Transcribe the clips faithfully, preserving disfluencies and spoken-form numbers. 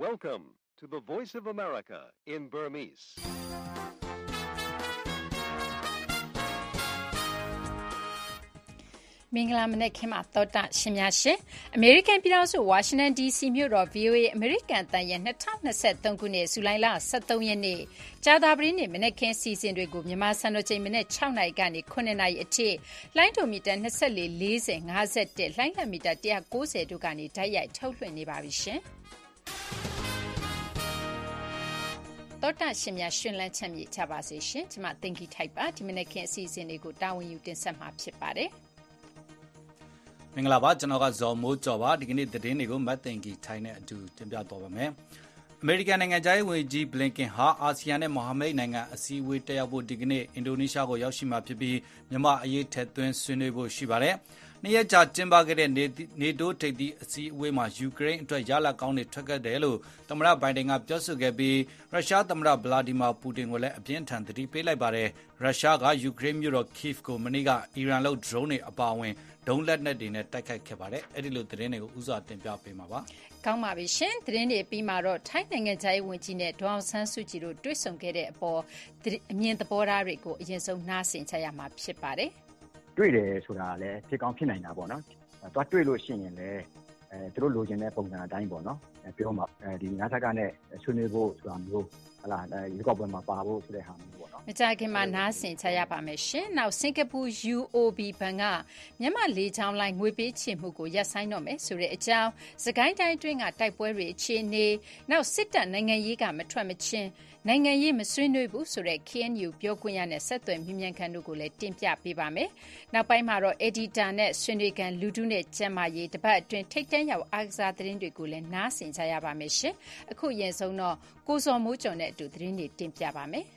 Welcome to the Voice of America in Burmese. ။မင်္ဂလာမနက်ခင်းပါသောတာရှင်များရှင်။ American ပြည်ထောင်စု Washington ဒီ စီ မြို့တော် ဗွီအိုအေ American အသံရဲ့၂၀၂၃ခုနှစ်ဇူလိုင်လ၁၃ရက်နေ့ကြာသပတေးနေ့မနက်ခင်းစီစဉ်တွေကိုမြန်မာစံတော်ချိန်မနက်၆နာရီကနေ၇နာရီအထိလိုင်းဒိုမီတာ၂၄ ၄၀ ၅၁လိုင်းလံမီတာ၁၉၀တို့ကနေတိုက်ရိုက်ထုတ်လွှင့်နေပါပြီရှင်။တော်တာရှင်များရှင်လန်းချမ်းမြေချပါစေရှင်။ကျွန်မတင်ကြီးထိုက်ပါဒီမနက်ခင်းအစီအစဉ်လေးကိုတာဝန်ယူတင်ဆက်မှာဖြစ်ပါတယ်။မင်္ဂလာပါကျွန်တော်ကဇော်မိုးကျော်ပါဒီကနေ့သတင်းတွေကိုမတ်တင်ကြီးထိုင်းနဲ့အတူတင်ပြသွားပါမယ်အမေရိကန်နိုင်ငံသားဝန်ကြီးဘလင်ကင်ဟာအာဆီယံနဲ့မဟာမိတ်နိုင်ငံအစည်းအဝေးတက်ရောက်ဖို့ဒီကနေ့အင်ဒိုနီးရှားကိုရောက်ရှိမှာဖြစ်ပြီးမြန်မာအရေးထက်သွင်းဆွေးနွေးဖို့ရှိပါတယ်နှစ်ရက်ကြာကျင်းပခဲ့တဲ့နေတိုးထိပ်သီးအစည်းအဝေးမှာယူကရိန်းအတွက်ရလဒ်ကောင်းတွေထွက်ခဲ့တယ်လို့သမ္မတဘိုင်ဒန်ကပြောဆိုခဲ့ပြီးရုရှားသမ္မတဗလာဒီမာပူတင်ကိုလည်းအပြင်းထန်သတိပေးလိုက်ပါတယ်ရုရှားကယူကရိန်းမြို့တော်ကိဗ်ကိုမနေ့ကအီရန်လုပ်ဒရုန်းတွေအပါအဝင်ဒုံးလက်နက်တွေနဲ့တိုက်ခိုက်ခဲ့ပါတယ်အဲ့ဒီလိုသတင်းတွေကိုဥစွာတင်ပြပေးမှာပါကောင်းပါပြီရှင်သတင်းတွေပြီးမှတော့ထိုင်းနိုင်ငံသားဝန်ကြီးနဲ့ဒေါအောင်ဆန်းစုကြည်တို့တွေ့ဆုံခဲ့တဲ့အပေါ်အမြင်သဘောထားတွေကိုအရင်ဆုံးနားဆင်ကြရမှာဖြစ်ပါတယ်တွေ့တယ်ဆိုတာလည်းဖြစ်ကောင်းဖြစ်နိုင်တာပေါ့နော်။သွားတွေ့လို့ရှိရင်လည်းအဲသူတို့လိုချင်တဲ့ပုံစံအတိုင်းပေါ့နော်။ပြောမှအဲဒီငါးဆက်ကနဲ့ဆွေးနွေးဖို့ဆိုတာမျိုးဟလာဒီကောက်ပွဲမှာပါဖို့ဆိုတဲ့ဟာမျိုးပေါ့နော်။မကြခင်မှာနားဆင်ချရပါမယ်ရှင်။နောက်စင်ကာပူ ယူ အို ဘီ ဘဏ်ကမြန်မာလေကြောင်းလိုင်းငွေပေးချေမှုကိုရပ်ဆိုင်းတော့မယ်ဆိုတဲ့အကြောင်းစကိုင်းတိုင်းအတွင်းကတိုက်ပွဲတွေအခြေအနေနောက်စစ်တပ်နိုင်ငံရေးကမထွက်မချင်းနိုင်ငံရေးမဆွေးနွေးဘူးဆိုတဲ့ ကေအန်ယူ ပြောခွင့်ရနဲ့ဆက်သွယ်မြင်းမြန်ခန့်တို့ကိုလည်းတင်ပြပေးပါမယ်။နောက်ပိုင်းမှာတော့ Editor နဲ့ဆွေးနွေးကန်လူထုနဲ့ကျန်းမာရေးတပတ်အတွင်းထိတ်တန့်ရောက်အားကစားသတင်းတွေကိုလည်းနားဆင်ကြရပါမယ်ရှင်။အခုရင်ဆုံးတော့ကိုစော်မိုးကျော်နဲ့အတူသတင်းတွေတင်ပြပါမယ်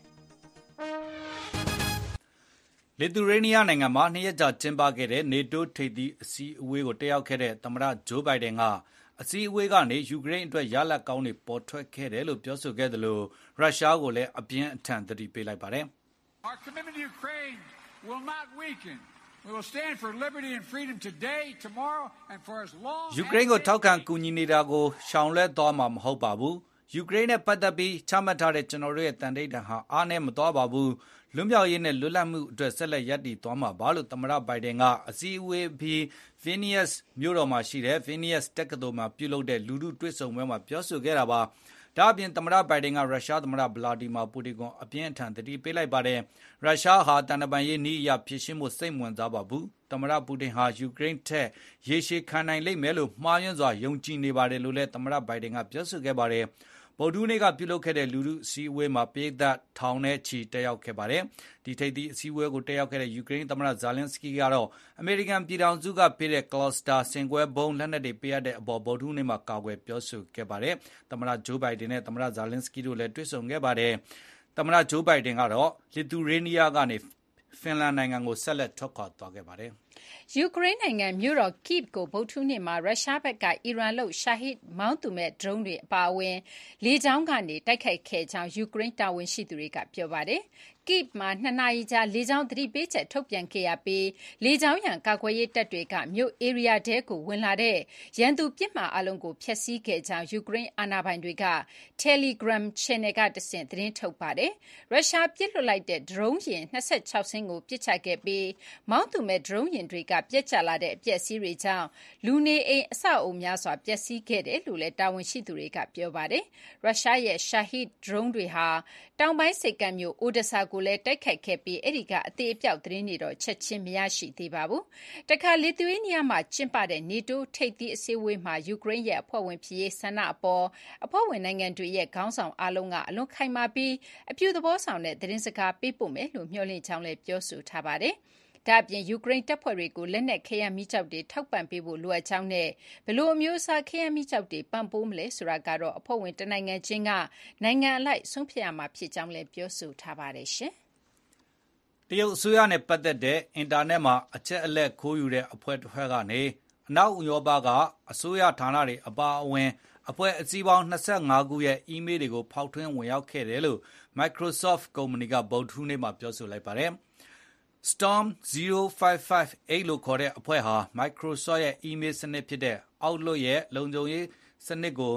။လီသူရေးနီးယားနိုင်ငံမှာနှစ်ရက်ကြာကျင်းပခဲ့တဲ့နေတိုးထိပ်သီးအစည်းအဝေးကိုတက်ရောက်ခဲ့တဲ့သမ္မတဂျိုးဘိုင်ဒန်ကအစည်းအဝေးကနေယူကရိန်းအတွက်ရလဒ်ကောင်းတွေပေါ်ထွက်ခဲ့တယ်လို့ပြောဆိုခဲ့တယ်လို့ရုရှားကိုလည်းအပြင်းအထန်သတိပေးလိုက်ပါတယ်။ Our commitment to Ukraine will not weaken. We will stand for liberty and freedom today, tomorrow and for as long as ယူကရိန်းကိုထောက်ခံကူညီနေတာကိုရှောင်လွှဲသွားမှာမဟုတ်ပါဘူး။ယူကရိန်းနဲ့ပတ်သက်ပြီးချမှတ်ထားတဲ့ကျွန်တော်တို့ရဲ့တန်ဋိဌာန်ဟာအားနည်းမသွားပါဘူး။လွတ်မြောက်ရေးနဲ့လွတ်လပ်မှုအတွက်ဆက်လက်ရပ်တည်သွားမှာပါလို့သမ္မတဘိုင်ဒန်ကအစည်းအဝေးပြီးဗီနီးယပ်စ်မြို့တော်မှာရှိတဲ့ဗီနီးယပ်စ်တက္ကသိုလ်မှာပြုလုပ်တဲ့လူထုတွေ့ဆုံပွဲမှာပြောဆိုခဲ့တာပါ။ဒါ့အပြင်သမ္မတဘိုင်ဒန်ကရုရှားသမ္မတဗလာဒီမာပူတင်ကိုအပြင်းအထန်သတိပေးလိုက်ပါတယ်။ရုရှားဟာတန်တမာရေးနည်းအရဖြည့်ရှင်းမှုစိတ်ဝင်စားပါဘူး။သမ္မတပူတင်ဟာယူကရိန်းထက်ရေရှည်ခံနိုင်လိမ့်မယ်လို့မှားယွင်းစွာယုံကြည်နေပါတယ်လို့လည်းသမ္မတဘိုင်ဒန်ကပြောဆိုခဲ့ပါတယ်။ဗုဒ္ဓဟူးနေ့ကပြုလုပ်ခဲ့တဲ့လူထုအစည်းအဝေးမှာပြည်သက်ထောင်နဲ့ချီတက်ရောက်ခဲ့ပါတယ်။ဒီထိပ်သီးအစည်းအဝေးကိုတက်ရောက်ခဲ့တဲ့ယူကရိန်းသမ္မတဇာလင်စကီကတော့အမေရိကန်ပြည်ထောင်စုကပေးတဲ့ကလော့စတာစင်ကွဲဘုံလက်နက်တွေပေးရတဲ့အပေါ်ဗုဒ္ဓဟူးနေ့မှာကာကွယ်ပြောဆိုခဲ့ပါတယ်။သမ္မတဂျိုးဘိုင်ဒန်နဲ့သမ္မတဇာလင်စကီတို့လည်းတွေ့ဆုံခဲ့ပါတယ်။သမ္မတဂျိုးဘိုင်ဒန်ကတော့လီသူရေးနီးယားကနေဖင်လန်နိုင်ငံကိုဆက်လက်ထွက်ခွာသွားခဲ့ပါတယ်။ယူကရိန်းနိုင်ငံမြို့တော်ကိဗ်ကိုဗုဒ္ဓဟူးနေ့မှာရုရှားဘက်ကအီရန်လုပ်ရှာဟစ်မောင်းသူမဲ့ဒရုန်းတွေအပါအဝင်လေကြောင်းကနေတိုက်ခိုက်ခဲ့ကြောင်းယူကရိန်းတာဝန်ရှိသူတွေကပြောပါတယ်။ကိဗ်မှာနှစ်နာရီကြာလေကြောင်းသတိပေးချက်ထုတ်ပြန်ခဲ့ရပြီးလေကြောင်းရန်ကာကွယ်ရေးတပ်တွေကမြို့ဧရိယာတဲကိုဝင်လာတဲ့ရန်သူပစ်မှတ်အလုံးကိုဖျက်ဆီးခဲ့ကြောင်းယူကရိန်းအာဏာပိုင်တွေက Telegram Channel ကတဆင့်သတင်းထုတ်ပါတယ်။ရုရှားပစ်လွှတ်လိုက်တဲ့ဒရုန်းယာဉ်၂၆စင်းကိုပစ်ချခဲ့ပြီးမောင်းသူမဲ့ဒရုန်းယာဉ်တွေကပြက်ကျလာတဲ့အပျက်အစီးတွေကြောင့်လူနေအိမ်အဆောက်အအုံများစွာပျက်စီးခဲ့တယ်လို့လည်းတာဝန်ရှိသူတွေကပြောပါတယ်။ရုရှားရဲ့ရှာဟစ်ဒရုန်းတွေဟာတောင်ပိုင်းစိတ်ကမ်းမြို့အိုဒဆာကိုလည်းတိုက်ခိုက်ခဲ့ပြီးအဲ့ဒီကအသေးအပြောက်သတင်းတွေတော့ချက်ချင်းမရရှိသေးပါဘူး။တခါလီသူရေးနီးယားမှာကျင်းပတဲ့နေတိုးထိပ်သီးအစည်းအဝေးမှာယူကရိန်းရဲ့အဖွဲ့ဝင်ဖြစ်ရေးဆန္ဒအပေါ်အဖွဲ့ဝင်နိုင်ငံတွေရဲ့ခေါင်းဆောင်အားလုံးကအလွန်ခိုင်မာပြီးအပြုသဘောဆောင်တဲ့သတင်းစကားပေးပို့မယ်လို့မျှော်လင့်ကြောင်းလည်းပြောဆိုထားပါတယ်။ဒါ့အပြင်ယူကရိန်းတပ်ဖွဲ့တွေကိုလက်နက်ခဲယမ်းမီးကျောက်တွေထောက်ပံ့ပေးဖို့လိုအပ်ကြောင်းနဲ့ဘယ်လိုအမျိုးအစားခဲယမ်းမီးကျောက်တွေပံ့ပိုးမလဲဆိုတာကတော့အဖွဲ့ဝင်တနိုင်ငံချင်းကနိုင်ငံအလိုက်ဆုံးဖြတ်ရမှာဖြစ်ကြောင်းလည်းပြောဆိုထားပါတယ်ရှင်။တရုတ်အစိုးရနဲ့ပတ်သက်တဲ့အင်တာနက်မှာအချက်အလက်ခိုးယူတဲ့အဖွဲ့တစ်ဖွဲ့ကနေအနောက်ဥရောပကအစိုးရဌာနတွေအပါအဝင်အဖွဲ့အစည်းပေါင်း၂၅ခုရဲ့အီးမေးလ်တွေကိုဖောက်ထွင်းဝင်ရောက်ခဲ့တယ်လို့ Microsoft ကုမ္ပဏီကဗုဒ္ဓဟူးနေ့မှာပြောဆိုလိုက်ပါတယ်။ Storm ゼロ ၅ ၅ ၈ လို့ခေါ်တဲ့အဖွဲ့ဟာ Microsoft ရဲ့ email စနစ်ဖြစ်တဲ့ Outlook ရဲ့လုံခြုံရေးစနစ်ကို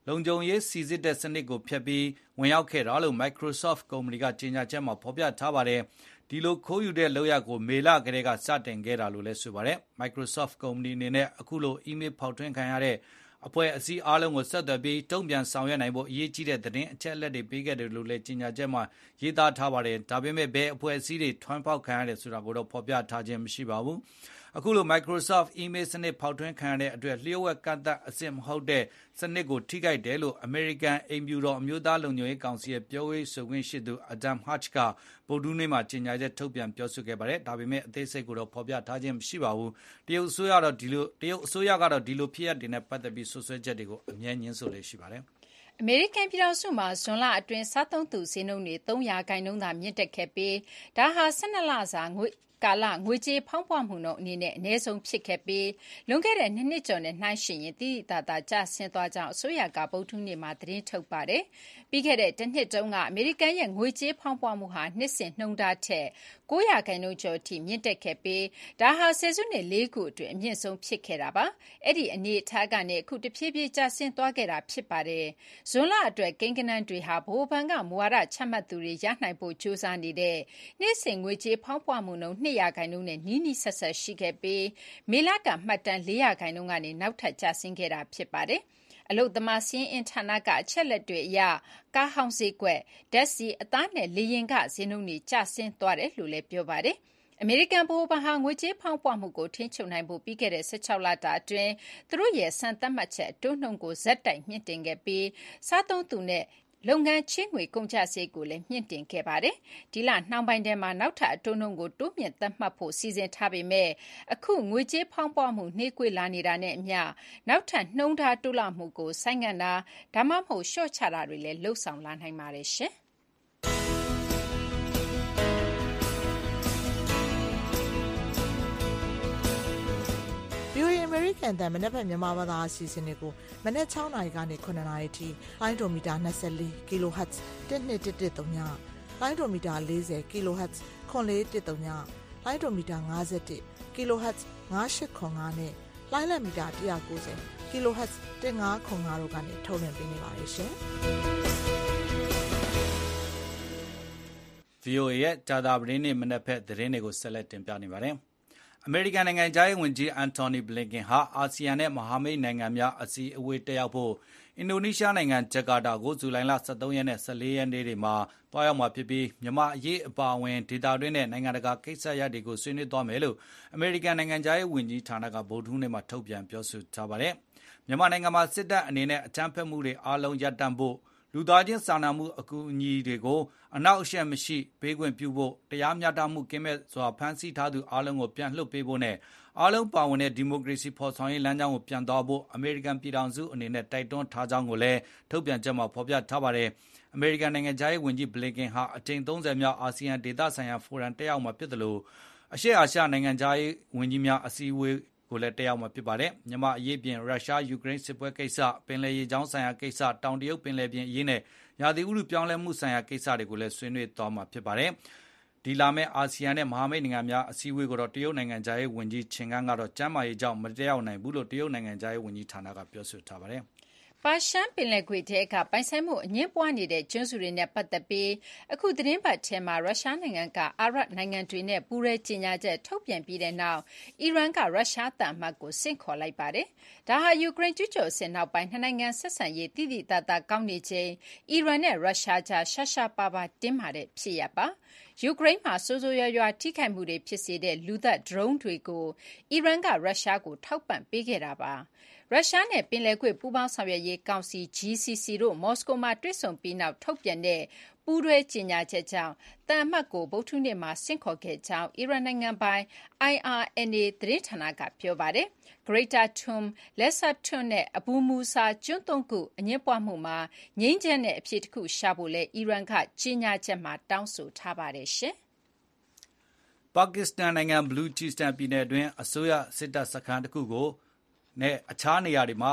လုံခြုံရေးစီစစ်တဲ့စနစ်ကိုဖျက်ပြီးဝင်ရောက်ခဲ့တာလို့ Microsoft ကုမ္ပဏီကကြေညာချက်မှာဖော်ပြထားပါတယ်။ဒီလိုခိုးယူတဲ့လုပ်ရပ်ကိုမေလကတည်းကစတင်ခဲ့တာလို့လည်းဆိုပါတယ်။ Microsoft ကုမ္ပဏီအနေနဲ့အခုလို email ဖောက်ထွင်းခံရတဲ့အဖွဲ့အစည်းအားလုံးကိုဆက်သွယ်ပြီးတုံ့ပြန်ဆောင်ရွက်နိုင်ဖို့အရေးကြီးတဲ့သတင်းအချက်အလက်တွေပေးခဲ့တယ်လို့လည်းကြေညာချက်မှာရေးသားထားပါတယ်။ဒါပေမဲ့ဘယ်အဖွဲ့အစည်းတွေထွန်းဖောက်ခံရတယ်ဆိုတာကိုတော့ဖော်ပြထားခြင်းမရှိပါဘူး။အခုလို Microsoft email စနစ်ဖောက်ထွင်းခံရတဲ့အတွက်လျှို့ဝှက်ကန့်သတ်အဆင့်မဟုတ်တဲ့စနစ်ကိုထိခိုက်တယ်လို့ American အိမ်ဖြူတော်အမျိုးသားလုံခြုံရေးကောင်စီရဲ့ပြောရေးဆိုခွင့်ရှိသူ Adam Hodge ကဗုဒ္ဓဟူးနေ့မှာကြေညာချက်ထုတ်ပြန်ပြောဆိုခဲ့ပါတယ်။ဒါပေမဲ့အသေးစိတ်ကိုတော့ဖော်ပြထားခြင်းမရှိပါဘူး။တရုတ်အစိုးရတော့ဒီလိုတရုတ်အစိုးရကတော့ဒီလိုဖြစ်ရပ်တွေနဲ့ပတ်သက်ပြီးဆွဆွဲချက်တွေကိုအမြဲငြင်းဆိုလေ့ရှိပါတယ်။အမေရိကန်ပြည်ထောင်စုမှာဇွန်လအတွင်းစားသုံးသူဈေးနှုန်းတွေသုံးရာခိုင်နှုန်းသာမြင့်တက်ခဲ့ပြီးဒါဟာ၁၂လစာငွေကာလငွေကြေးဖောင်းပွမှုနှုန်းအနေနဲ့အနည်းဆုံးဖြစ်ခဲ့ပြီးလွန်ခဲ့တဲ့နှစ်နှစ်ကျော်နဲ့နှိုင်းယှဉ်ရင်တိတိတသာကျဆင်းသွားကြောင်းအစိုးရကဗုဒ္ဓဟူးနေ့မှာသတင်းထုတ်ပါတယ်။ပြီးခဲ့တဲ့တစ်နှစ်တုန်းကအမေရိကန်ရဲ့ငွေကြေးဖောင်းပွမှုဟာနှစ်စဉ်နှုန်းထားထက်၉ရာခိုင်နှုန်းကျော်အထိမြင့်တက်ခဲ့ပြီးဒါဟာဆယ်စုနှစ်လေးခုအတွင်းအမြင့်ဆုံးဖြစ်ခဲ့တာပါ။အဲ့ဒီအနေအထားကနေအခုတဖြည်းဖြည်းကျဆင်းသွားခဲ့တာဖြစ်ပါတယ်။ဇွန်လအတွက်ကိန်းဂဏန်းတွေဟာဗဟိုဘဏ်ကမူဝါဒချမှတ်သူတွေရနိုင်ဖို့ကြိုးစားနေတဲ့နှစ်စဉ်ငွေကြေးဖောင်းပွမှုနှုန်း၂ရာခိုင်နှုန်းနဲ့နီးနီးစပ်စပ်ရှိခဲ့ပြီးမေလကမှတ်တမ်း၄ရာခိုင်နှုန်းကနေနောက်ထပ်ကျဆင်းခဲ့တာဖြစ်ပါတယ်။အလုတ်သမားစီးအင်ဌာနကအချက်လက်တွေအရကားဟောင်းဈေးကွက်ဓာတ်ဆီအသားနဲ့လေရင်ကဈေးနှုန်းတွေကျဆင်းသွားတယ်လို့လည်းပြောပါတယ်။အမေရိကန်ဗဟိုဘဏ်ဟာငွေကြေးဖောင်းပွမှုကိုထိန်းချုပ်နိုင်ဖို့ပြီးခဲ့တဲ့၁၆လတာအတွင်းသူတို့ရဲ့စံသတ်မှတ်ချက်အတိုးနှုန်းကိုဇက်တိုက်မြင့်တင်ခဲ့ပြီးစားသုံးသူနဲ့လုပ်ငန်းချေးငွေကုန်ကျစရိတ်ကိုလည်းမြင့်တင်ခဲ့ပါတယ်။ဒီလနှောင်းပိုင်းထဲမှာနောက်ထပ်အတိုးနှုန်းကိုတိုးမြင့်သတ်မှတ်ဖို့စီစဉ်ထားပေမဲ့အခုငွေကြေးဖောင်းပွမှုနှေးကွေးလာနေတာနဲ့အမျှနောက်ထပ်နှုန်းထားတိုးလာမှုကိုဆိုင်းငံ့တာဒါမှမဟုတ်လျှော့ချတာတွေလည်းလှုပ်ဆောင်လာနိုင်ပါတယ်ရှင်။ဗီအိုအေ American အသံမနက်ဖြန်မြန်မာဘာသာအစီအစဉ်တွေကိုမနက်၆နာရီကနေ၇နာရီထိလိုင်းဒိုမီတာ၂၄ kHz တစ်နှစ်တစ်တစ်သုံးညလိုင်းဒိုမီတာ၄၀ kHz ခွန်လေးတစ်သုံးညလိုင်းဒိုမီတာ၅၁ kHz ၅၈ခွန်၅နဲ့လိုင်းလက်မီတာ၁၉၀ kHz ၁၅ခွန်၅တို့ကနေထုတ်လွှင့်ပေးနေပါတယ်ရှင်။ဗီအိုအေ ရဲ့ကြာသပတေးနေ့မနက်ဖက်သတင်းတွေကိုဆက်လက်တင်ပြနေပါတယ်။အမေရိကန်နိုင်ငံခြားရေးဝန်ကြီးအန်တိုနီဘလင်ကန်ဟာအာဆီယံနဲ့မဟာမိတ်နိုင်ငံများအစည်းအဝေးတက်ရောက်ဖို့အင်ဒိုနီးရှားနိုင်ငံဂျကာတာကိုဇူလိုင်လ၁၃ရက်နဲ့၁၄ရက်နေ့တွေမှာတွားရောက်မှာဖြစ်ပြီးမြန်မာအရေးအပါအဝင်ဒေသတွင်းနဲ့နိုင်ငံတကာကိစ္စရပ်တွေကိုဆွေးနွေးသွားမယ်လို့အမေရိကန်နိုင်ငံခြားရေးဝန်ကြီးဌာနကဗုဒ္ဓဟူးနေ့မှာထုတ်ပြန်ပြောဆိုထားပါတယ်။မြန်မာနိုင်ငံမှာစစ်တပ်အနေနဲ့အကြမ်းဖက်မှုတွေအားလုံးရပ်တန့်ဖို့လူသားချင်းစာနာမှုအကူအညီတွေကိုအနောက်အရှက်မရှိပေးခွင့်ပြုဖို့တရားမျှတမှုကင်းမဲ့စွာဖမ်းဆီးထားသူအားလုံးကိုပြန်လွှတ်ပေးဖို့နဲ့အားလုံးပါဝင်တဲ့ဒီမိုကရေစီဖော်ဆောင်ရေးလမ်းကြောင်းကိုပြန်သွားဖို့အမေရိကန်ပြည်ထောင်စုအနေနဲ့တိုက်တွန်းထားကြောင်းကိုလည်းထုတ်ပြန်ချက်မှာဖော်ပြထားပါတယ်။အမေရိကန်နိုင်ငံခြားရေးဝန်ကြီးဘလင်ကန်ဟာအကြိမ်၃၀မြောက်အာဆီယံဒေသဆိုင်ရာဖိုရမ်တက်ရောက်မှာဖြစ်တယ်လို့အရှေ့အာရှနိုင်ငံခြားရေးဝန်ကြီးများအစည်းအဝေးကိုလည်းတက်ရောက်မှာဖြစ်ပါတယ်။မြန်မာအရေးပြင်ရုရှားယူကရိန်းစစ်ပွဲကိစ္စပင်လယ်ရေကြောင်းဆိုင်ရာကိစ္စတောင်တရုတ်ပင်လယ်ပြင်အရေးနဲ့ရာသီဥတုပြောင်းလဲမှုဆိုင်ရာကိစ္စတွေကိုလည်းဆွေးနွေးသွားမှာဖြစ်ပါတယ်။ဒီလာမယ့်အာဆီယံနဲ့မဟာမိတ်နိုင်ငံများအစည်းအဝေးကိုတော့တရုတ်နိုင်ငံခြားရေးဝန်ကြီးချင်ကန်းကတော့ကျန်းမာရေးကြောင့်မတက်ရောက်နိုင်ဘူးလို့တရုတ်နိုင်ငံခြားရေးဝန်ကြီးဌာနကပြောဆိုထားပါတယ်။ပါရှန်ပင်လယ်ကွေ့ထဲကပိုင်ဆိုင်မှုအငြင်းပွားနေတဲ့ကျွန်းစုတွေနဲ့ပတ်သက်ပြီးအခုသတင်းပတ်ထဲမှာရုရှားနိုင်ငံကအာရပ်နိုင်ငံတွေနဲ့ပူးရဲကြေညာချက်ထုတ်ပြန်ပြီးတဲ့နောက်အီရန်ကရုရှားတန်အမတ်ကိုဆင့်ခေါ်လိုက်ပါတယ်။ဒါဟာယူကရိန်းကျူးကျော်စစ်နောက်ပိုင်းနှစ်နိုင်ငံဆက်ဆံရေးတည်တည်တတ်တာကောင်းနေချိန်အီရန်နဲ့ရုရှားကြားရှာရှာပါပါတင်းမာတဲ့ဖြစ်ရပ်ပါ။ယူကရိန်းမှာဆိုးဆိုးရွားရွားထိခိုက်မှုတွေဖြစ်စေတဲ့လူသက်ဒရုန်းတွေကိုအီရန်ကရုရှားကိုထောက်ပံ့ပေးခဲ့တာပါ။ရုရှားနဲ့ပင်လယ်ကွေ့ပူးပေါင်းဆောင်ရွက်ရေးကောင်စီ ဂျီ စီ စီ တို့မော်စကိုမှာတွေ့ဆုံပြီးနောက်ထုတ်ပြန်တဲ့ပူးတွဲကြေညာချက်ကြောင့်တန်အမတ်ကိုဗုဒ္ဓဟူးနေ့မှာဆင့်ခေါ်ခဲ့ကြောင်းအီရန်နိုင်ငံပိုင် အိုင် အာ အန် အေ သတင်းဌာနကပြောပါတယ်။ Greater Tum, Lesser Tum နဲ့ Abu Musa ကျွန်းသုံးခုအငြင်းပွားမှုမှာငြိမ်းချမ်းတဲ့အဖြေတစ်ခုရှာဖို့လည်းအီရန်ကကြေညာချက်မှာတောင်းဆိုထားပါတယ်ရှင်။ပါကစ္စတန်နိုင်ငံဘလူးချီစတန်ပြည်နယ်အတွင်းအစိုးရစစ်တပ်စခန်းတစ်ခုကိုနဲ့အခြားနေရာတွေမှာ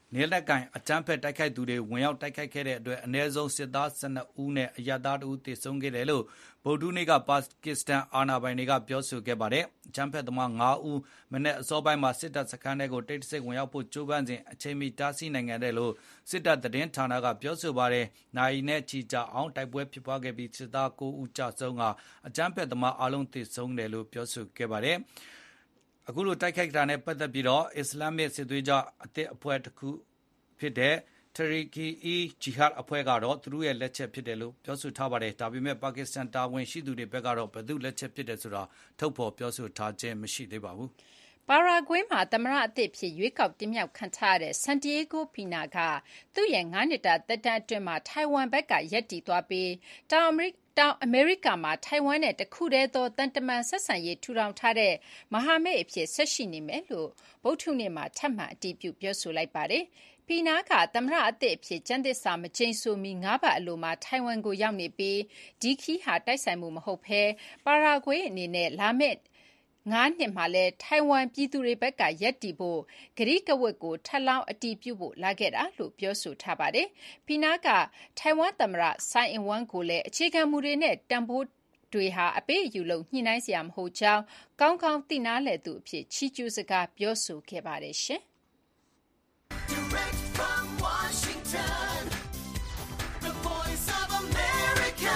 နေလက်ကင်အကြမ်းဖက်တိုက်ခိုက်သူတွေဝင်ရောက်တိုက်ခိုက်ခဲ့တဲ့အတွက်အနည်းဆုံးစစ်သား၁၂ဦးနဲ့အရပ်သားတဦးသေဆုံးခဲ့တယ်လို့ဗုဒ္ဓနေ့ကပါကစ္စတန်အာဏာပိုင်တွေကပြောဆိုခဲ့ပါတယ်။အကြမ်းဖက်သမား၅ဦးမနေ့အစောပိုင်းမှာစစ်တပ်စခန်းတွေကိုတိတ်တဆိတ်ဝင်ရောက်ဖို့ကြိုးပမ်းစဉ်အချိန်မီတားဆီးနိုင်ခဲ့တယ်လို့စစ်တပ်သတင်းဌာနကပြောဆိုပါတယ်။နိုင်နဲ့ချီကြအောင်တိုက်ပွဲဖြစ်ပွားခဲ့ပြီးစစ်သား၉ဦးကြာဆုံးကအကြမ်းဖက်သမားအလုံးသေဆုံးတယ်လို့ပြောဆိုခဲ့ပါတယ်။အခုလိုတိုက်ခိုက်တာနဲ့ပတ်သက်ပြီးတော့အစ္စလာမစ်စစ်သွေးကြအသစ်အဖွဲ့တစ်ခုဖြစ်တဲ့ Tehreek-e-Jihad အဖွဲ့ကတော့သူတို့ရဲ့လက်ချက်ဖြစ်တယ်လို့ပြောဆိုထားပါတယ်။ဒါပေမဲ့ပါကစ္စတန်တာဝန်ရှိသူတွေဘက်ကတော့ဘယ်သူလက်ချက်ဖြစ်တယ်ဆိုတာထုတ်ဖော်ပြောဆိုထားခြင်းမရှိသေးပါဘူး။ပါရာဂွေးမှာသမ္မတအသစ်ဖြစ်ရွေးကောက်တင်မြှောက်ခံထားရတဲ့ဆန်တီယေဂိုပီနာကသူ့ရဲ့ငါးနှစ်တာသက်တမ်းအတွင်းမှာထိုင်ဝမ်ဘက်ကရပ်တည်သွားပြီးတောင်အမေရိတောင်အမေရိကမှာထိုင်ဝမ်နဲ့တခုတည်းသောတန်တမန်ဆက်ဆံရေးထူထောင်ထားတဲ့မဟာမိတ်အဖြစ်ဆက်ရှိနေမယ်လို့ဗုဒ္ဓနေ့မှာထပ်မံအတည်ပြုပြောဆိုလိုက်ပါတယ်။ပီနာကသမ္မတအသစ်အဖြစ်ကျန်းသစ္စာမကျိန်ဆိုမီငါးပတ်အလိုမှာထိုင်ဝမ်ကိုရောက်နေပြီးဒီခီးဟာတိုက်ဆိုင်မှုမဟုတ်ဘဲပါရာဂွေးအနေနဲ့လာမယ့်ငါးနှစ်မှာလဲထိုင်ဝမ်ပြည်သူတွေဘက်ကရပ်တည်ဖို့ဂရိကဝတ်ကိုထပ်လောင်းအတည်ပြုဖို့လာခဲ့တာလို့ပြောဆိုထားပါတယ်။ပီနာကထိုင်ဝမ်သမ္မတဆိုင်အင်ဝမ်ကိုလည်းအခြေခံမူတွေနဲ့တန်ဖိုးတွေဟာအပေးအယူလို့ညှိနှိုင်းစရာမဟုတ်ကြောင်းကောင်းကောင်းသိနာလဲသူအဖြစ်ချီးကျူးစကားပြောဆိုခဲ့ပါတယ်ရှင်။ Direct from Washington, the voice of America,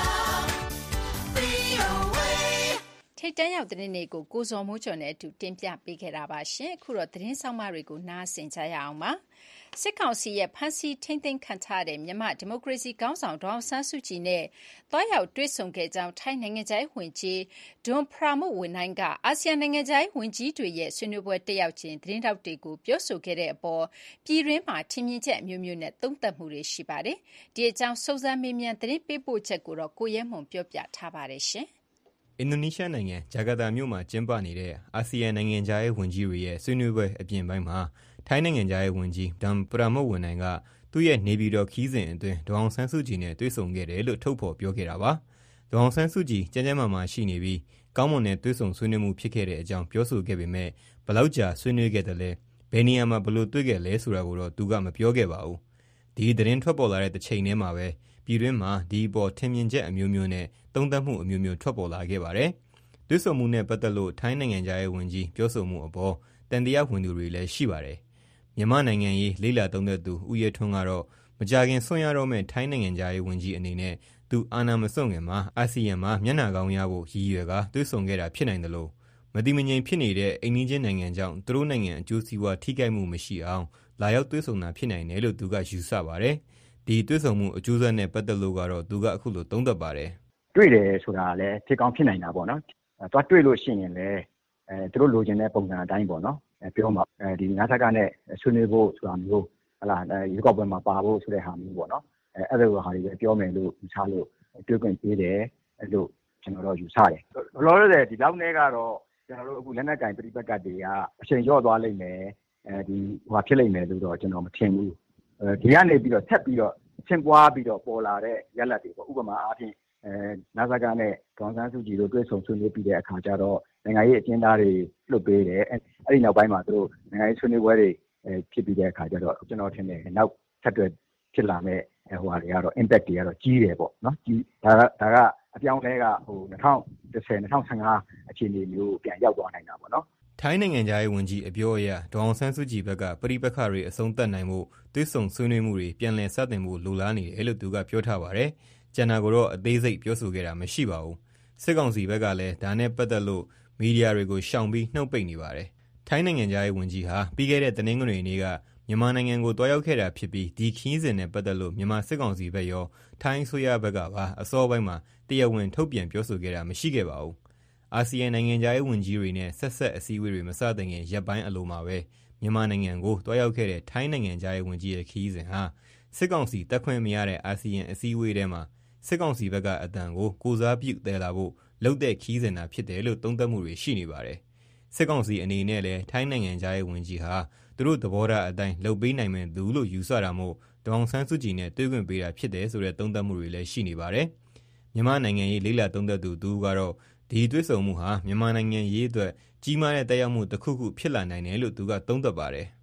V O A. ထိတ်တန့်ရောက်တဲ့နေ့ကိုကိုဇော်မိုးကျော်နဲ့အတူတင်ပြပေးခဲ့တာပါရှင်။အခုတော့သတင်းဆောင်မတွေကိုနားဆင်ကြရအောင်ပါ။စစ်ကောင်စီရဲ့ဖမ်းဆီးထိန်းသိမ်းခံထားတဲ့မြန်မာဒီမိုကရေစီခေါင်းဆောင်ဒေါအောင်ဆန်းစုကြည်နဲ့တွားရောက်တွေ့ဆုံခဲ့ကြောင်းထိုင်းနိုင်ငံခြားရေးဝန်ကြီးဒွန်ပရာမုတ်ဝန်နိုင်ကအာဆီယံနိုင်ငံခြားရေးဝန်ကြီးတွေရဲ့ဆွေးနွေးပွဲတက်ရောက်ခြင်းသတင်းတောက်တွေကိုပြောဆိုခဲ့တဲ့အပေါ်ပြည်တွင်းမှာထင်မြင်ချက်အမျိုးမျိုးနဲ့သုံးသပ်မှုတွေရှိပါတယ်။ဒီအကြောင်းစုံစမ်းမေးမြန်းသတင်းပေးပို့ချက်ကိုတော့ကိုရဲမွန်ပြောပြထားပါတယ်ရှင်။အင်ဒိုနီးရှားနိုင်ငံဂျကာတာမြို့မှာကျင်းပနေတဲ့အာဆီယံနိုင်ငံခြားရေးဝန်ကြီးတွေရဲ့ဆွေးနွေးပွဲအပြင်ပိုင်းမှာထိုင်းနိုင်ငံခြားရေးဝန်ကြီးဒမ်ပရာမုတ်ဝန်နိုင်ကသူ့ရဲ့နေပြည်တော်ခီးစဉ်အတွင်းဒေါအောင်ဆန်းစုကြည်နဲ့တွေ့ဆုံခဲ့တယ်လို့ထုတ်ဖော်ပြောခဲ့တာပါ။ဒေါအောင်ဆန်းစုကြည်ကျန်းကျန်းမာမာရှိနေပြီးကောင်းမွန်တဲ့တွေ့ဆုံဆွေးနွေးမှုဖြစ်ခဲ့တဲ့အကြောင်းပြောဆိုခဲ့ပေမဲ့ဘလောက်ကြာဆွေးနွေးခဲ့တယ်လဲဘယ်နေရာမှာဘလို့တွေ့ခဲ့လဲဆိုတာကိုတော့သူကမပြောခဲ့ပါဘူး။ဒီသတင်းထွက်ပေါ်လာတဲ့တစ်ချိန်တည်းမှာပဲပြည်တွင်းမှာဒီပေါ်ထင်မြင်ချက်အမျိုးမျိုးနဲ့သုံးသပ်မှုအမျိုးမျိုးထွက်ပေါ်လာခဲ့ပါတယ်။တွေ့ဆုံမှုနဲ့ပတ်သက်လို့ထိုင်းနိုင်ငံခြားရေးဝန်ကြီးပြောဆိုမှုအပေါ်တန်တရားဝင်သူတွေလည်းရှိပါတယ်။မြန်မာနိုင်ငံရေးလေ့လာသုံးသပ်သူဦးရဲထွန်းကတော့မကြခင်ဆွံ့ရတော့မဲ့ထိုင်းနိုင်ငံခြားရေးဝန်ကြီးအနေနဲ့သူအာဏာမစွန့်ခင်မှာအာဆီယံမှာမျက်နှာကောင်းရဖို့ရည်ရွယ်ကတွေ့ဆုံခဲ့တာဖြစ်နိုင်တယ်လို့မတိမငြိမ်ဖြစ်နေတဲ့အိမ်နီးချင်းနိုင်ငံကြောင့်သူတို့နိုင်ငံအကျိုးစီးပွားထိခိုက်မှုမရှိအောင်လာရောက်တွေ့ဆုံတာဖြစ်နိုင်တယ်လို့သူကယူဆပါတယ်။ဒီတွေ့ဆုံမှုအကျိုးဆက်နဲ့ပတ်သက်လို့ကတော့သူကအခုလိုသုံးသပ်ပါတယ်။တွေ့တယ်ဆိုတာလည်းဖြစ်ကောင်းဖြစ်နိုင်တာပေါ့နော်။သွားတွေ့လို့ရှိရင်လည်းအဲသူတို့လိုချင်တဲ့ပုံစံအတိုင်းပေါ့နော်။ပြောမှာအဲဒီငါးဆက်ကနဲ့ဆွေးနွေးဖို့ဆိုတာမျိုးဟလာရေကောက်ပွဲမှာပါဖို့ဆိုတဲ့ဟာမျိုးပေါ့နော်။အဲအဲ့လိုဟာတွေပဲပြောမယ်လို့ယူဆလို့တွေ့ခွင့်ပေးတယ်အဲ့လိုကျွန်တော်တို့ယူဆတယ်။လောလောဆယ်ဒီလောက်နဲ့ကတော့ကျွန်တော်တို့အခုလက်နက်ကင်ပြိပက္ခတွေကအချိန်ကျော့သွားလိမ့်မယ်အဲဒီဟိုဖြစ်လိမ့်မယ်လို့တော့ကျွန်တော်မထင်ဘူးအဲဒီကနေပြီးတော့ဆက်ပြီးတော့ဆင့်ပွားပြီးတော့ပေါ်လာတဲ့ရလဒ်တွေပေါ့ဥပမာအားဖြင့်အဲနာဇာကနဲ့ဒေါန်ဆန်းစုကြည်တို့တွေ့ဆုံဆွေးနွေးပြီးတဲ့အခါကျတော့နိုင်ငံရေးအကျဉ်းသားတွေလွတ်ပေးတယ်အဲ့ဒီနောက်ပိုင်းမှာသူတို့နိုင်ငံရေးဆွေးနွေးပွဲတွေအဲဖြစ်ပြီးတဲ့အခါကျတော့ကျွန်တော်ထင်တယ်နောက်ဆက်တွဲဖြစ်လာမဲ့ဟိုဟာတွေကတော့ impact တွေကတော့ကြီးတယ်ပေါ့နော်ကြီးဒါကဒါကအပြောင်းလဲကဟို၂၀၁၀ ၂၀၁၅အခြေအနေမျိုးပြန်ရောက်သွားနိုင်တာပေါ့နော်ထိုင်းနိုင်ငံသားရေးဝန်ကြီးအပြောအရဒေါအောင်ဆန်းစုကြည်ဘက်ကပရိပက္ခတွေအဆုံးသတ်နိုင်မှုသွေးဆုံဆွေးနွေးမှုတွေပြန်လည်စတင်မှုလိုလားနေတယ်လို့သူကပြောထားပါတယ်။ကျန်တာကိုတော့အသေးစိတ်ပြောဆိုခဲ့တာမရှိပါဘူး။စစ်ကောင်စီဘက်ကလည်းဒါနဲ့ပတ်သက်လို့မီဒီယာတွေကိုရှောင်ပြီးနှုတ်ပိတ်နေပါတယ်။ထိုင်းနိုင်ငံသားရေးဝန်ကြီးဟာပြီးခဲ့တဲ့တနင်္ဂနွေနေ့ကမြန်မာနိုင်ငံကိုတွားရောက်ခဲ့တာဖြစ်ပြီးဒီခီးစဉ်နဲ့ပတ်သက်လို့မြန်မာစစ်ကောင်စီဘက်ရောထိုင်းအစိုးရဘက်ကပါအစောပိုင်းမှာတရားဝင်ထုတ်ပြန်ပြောဆိုခဲ့တာမရှိခဲ့ပါဘူး။အာဆီယံနိုင်ငံခြားရေးဝန်ကြီးတွေနဲ့ဆက်ဆက်အစည်းအဝေးတွေမစတင်ခင်ရက်ပိုင်းအလိုမှာပဲမြန်မာနိုင်ငံကိုတွားရောက်ခဲ့တဲ့ထိုင်းနိုင်ငံခြားရေးဝန်ကြီးရဲ့ခီးစဉ်ဟာစစ်ကောင်စီတက်ခွင့်မရတဲ့အာဆီယံအစည်းအဝေးထဲမှာစစ်ကောင်စီဘက်ကအတန်ကိုကိုစားပြုသယ်လာဖို့လုပ်တဲ့ခီးစဉ်တာဖြစ်တယ်လို့သုံးသပ်မှုတွေရှိနေပါတယ်။စစ်ကောင်စီအနေနဲ့လည်းထိုင်းနိုင်ငံခြားရေးဝန်ကြီးဟာသူတို့သဘောထားအတိုင်းလုပ်ပေးနိုင်မယ်သူလို့ယူဆတာမို့ဒေါအောင်ဆန်းစုကြည်နဲ့တွေ့ခွင့်ပေးတာဖြစ်တယ်ဆိုတဲ့သုံးသပ်မှုတွေလည်းရှိနေပါတယ်။မြန်မာနိုင်ငံရေးလေးလာသုံးသပ်သူသူကတော့ဒီတွေ့ဆုံမှုဟာမြန်မာနိုင်ငံရေးအတွက်ကြီးမားတဲ့တက်ရောက်မှုတစ်ခုခုဖြစ်လာနိုင်တယ်လို့သူကသုံးသပ်ပါတယ်။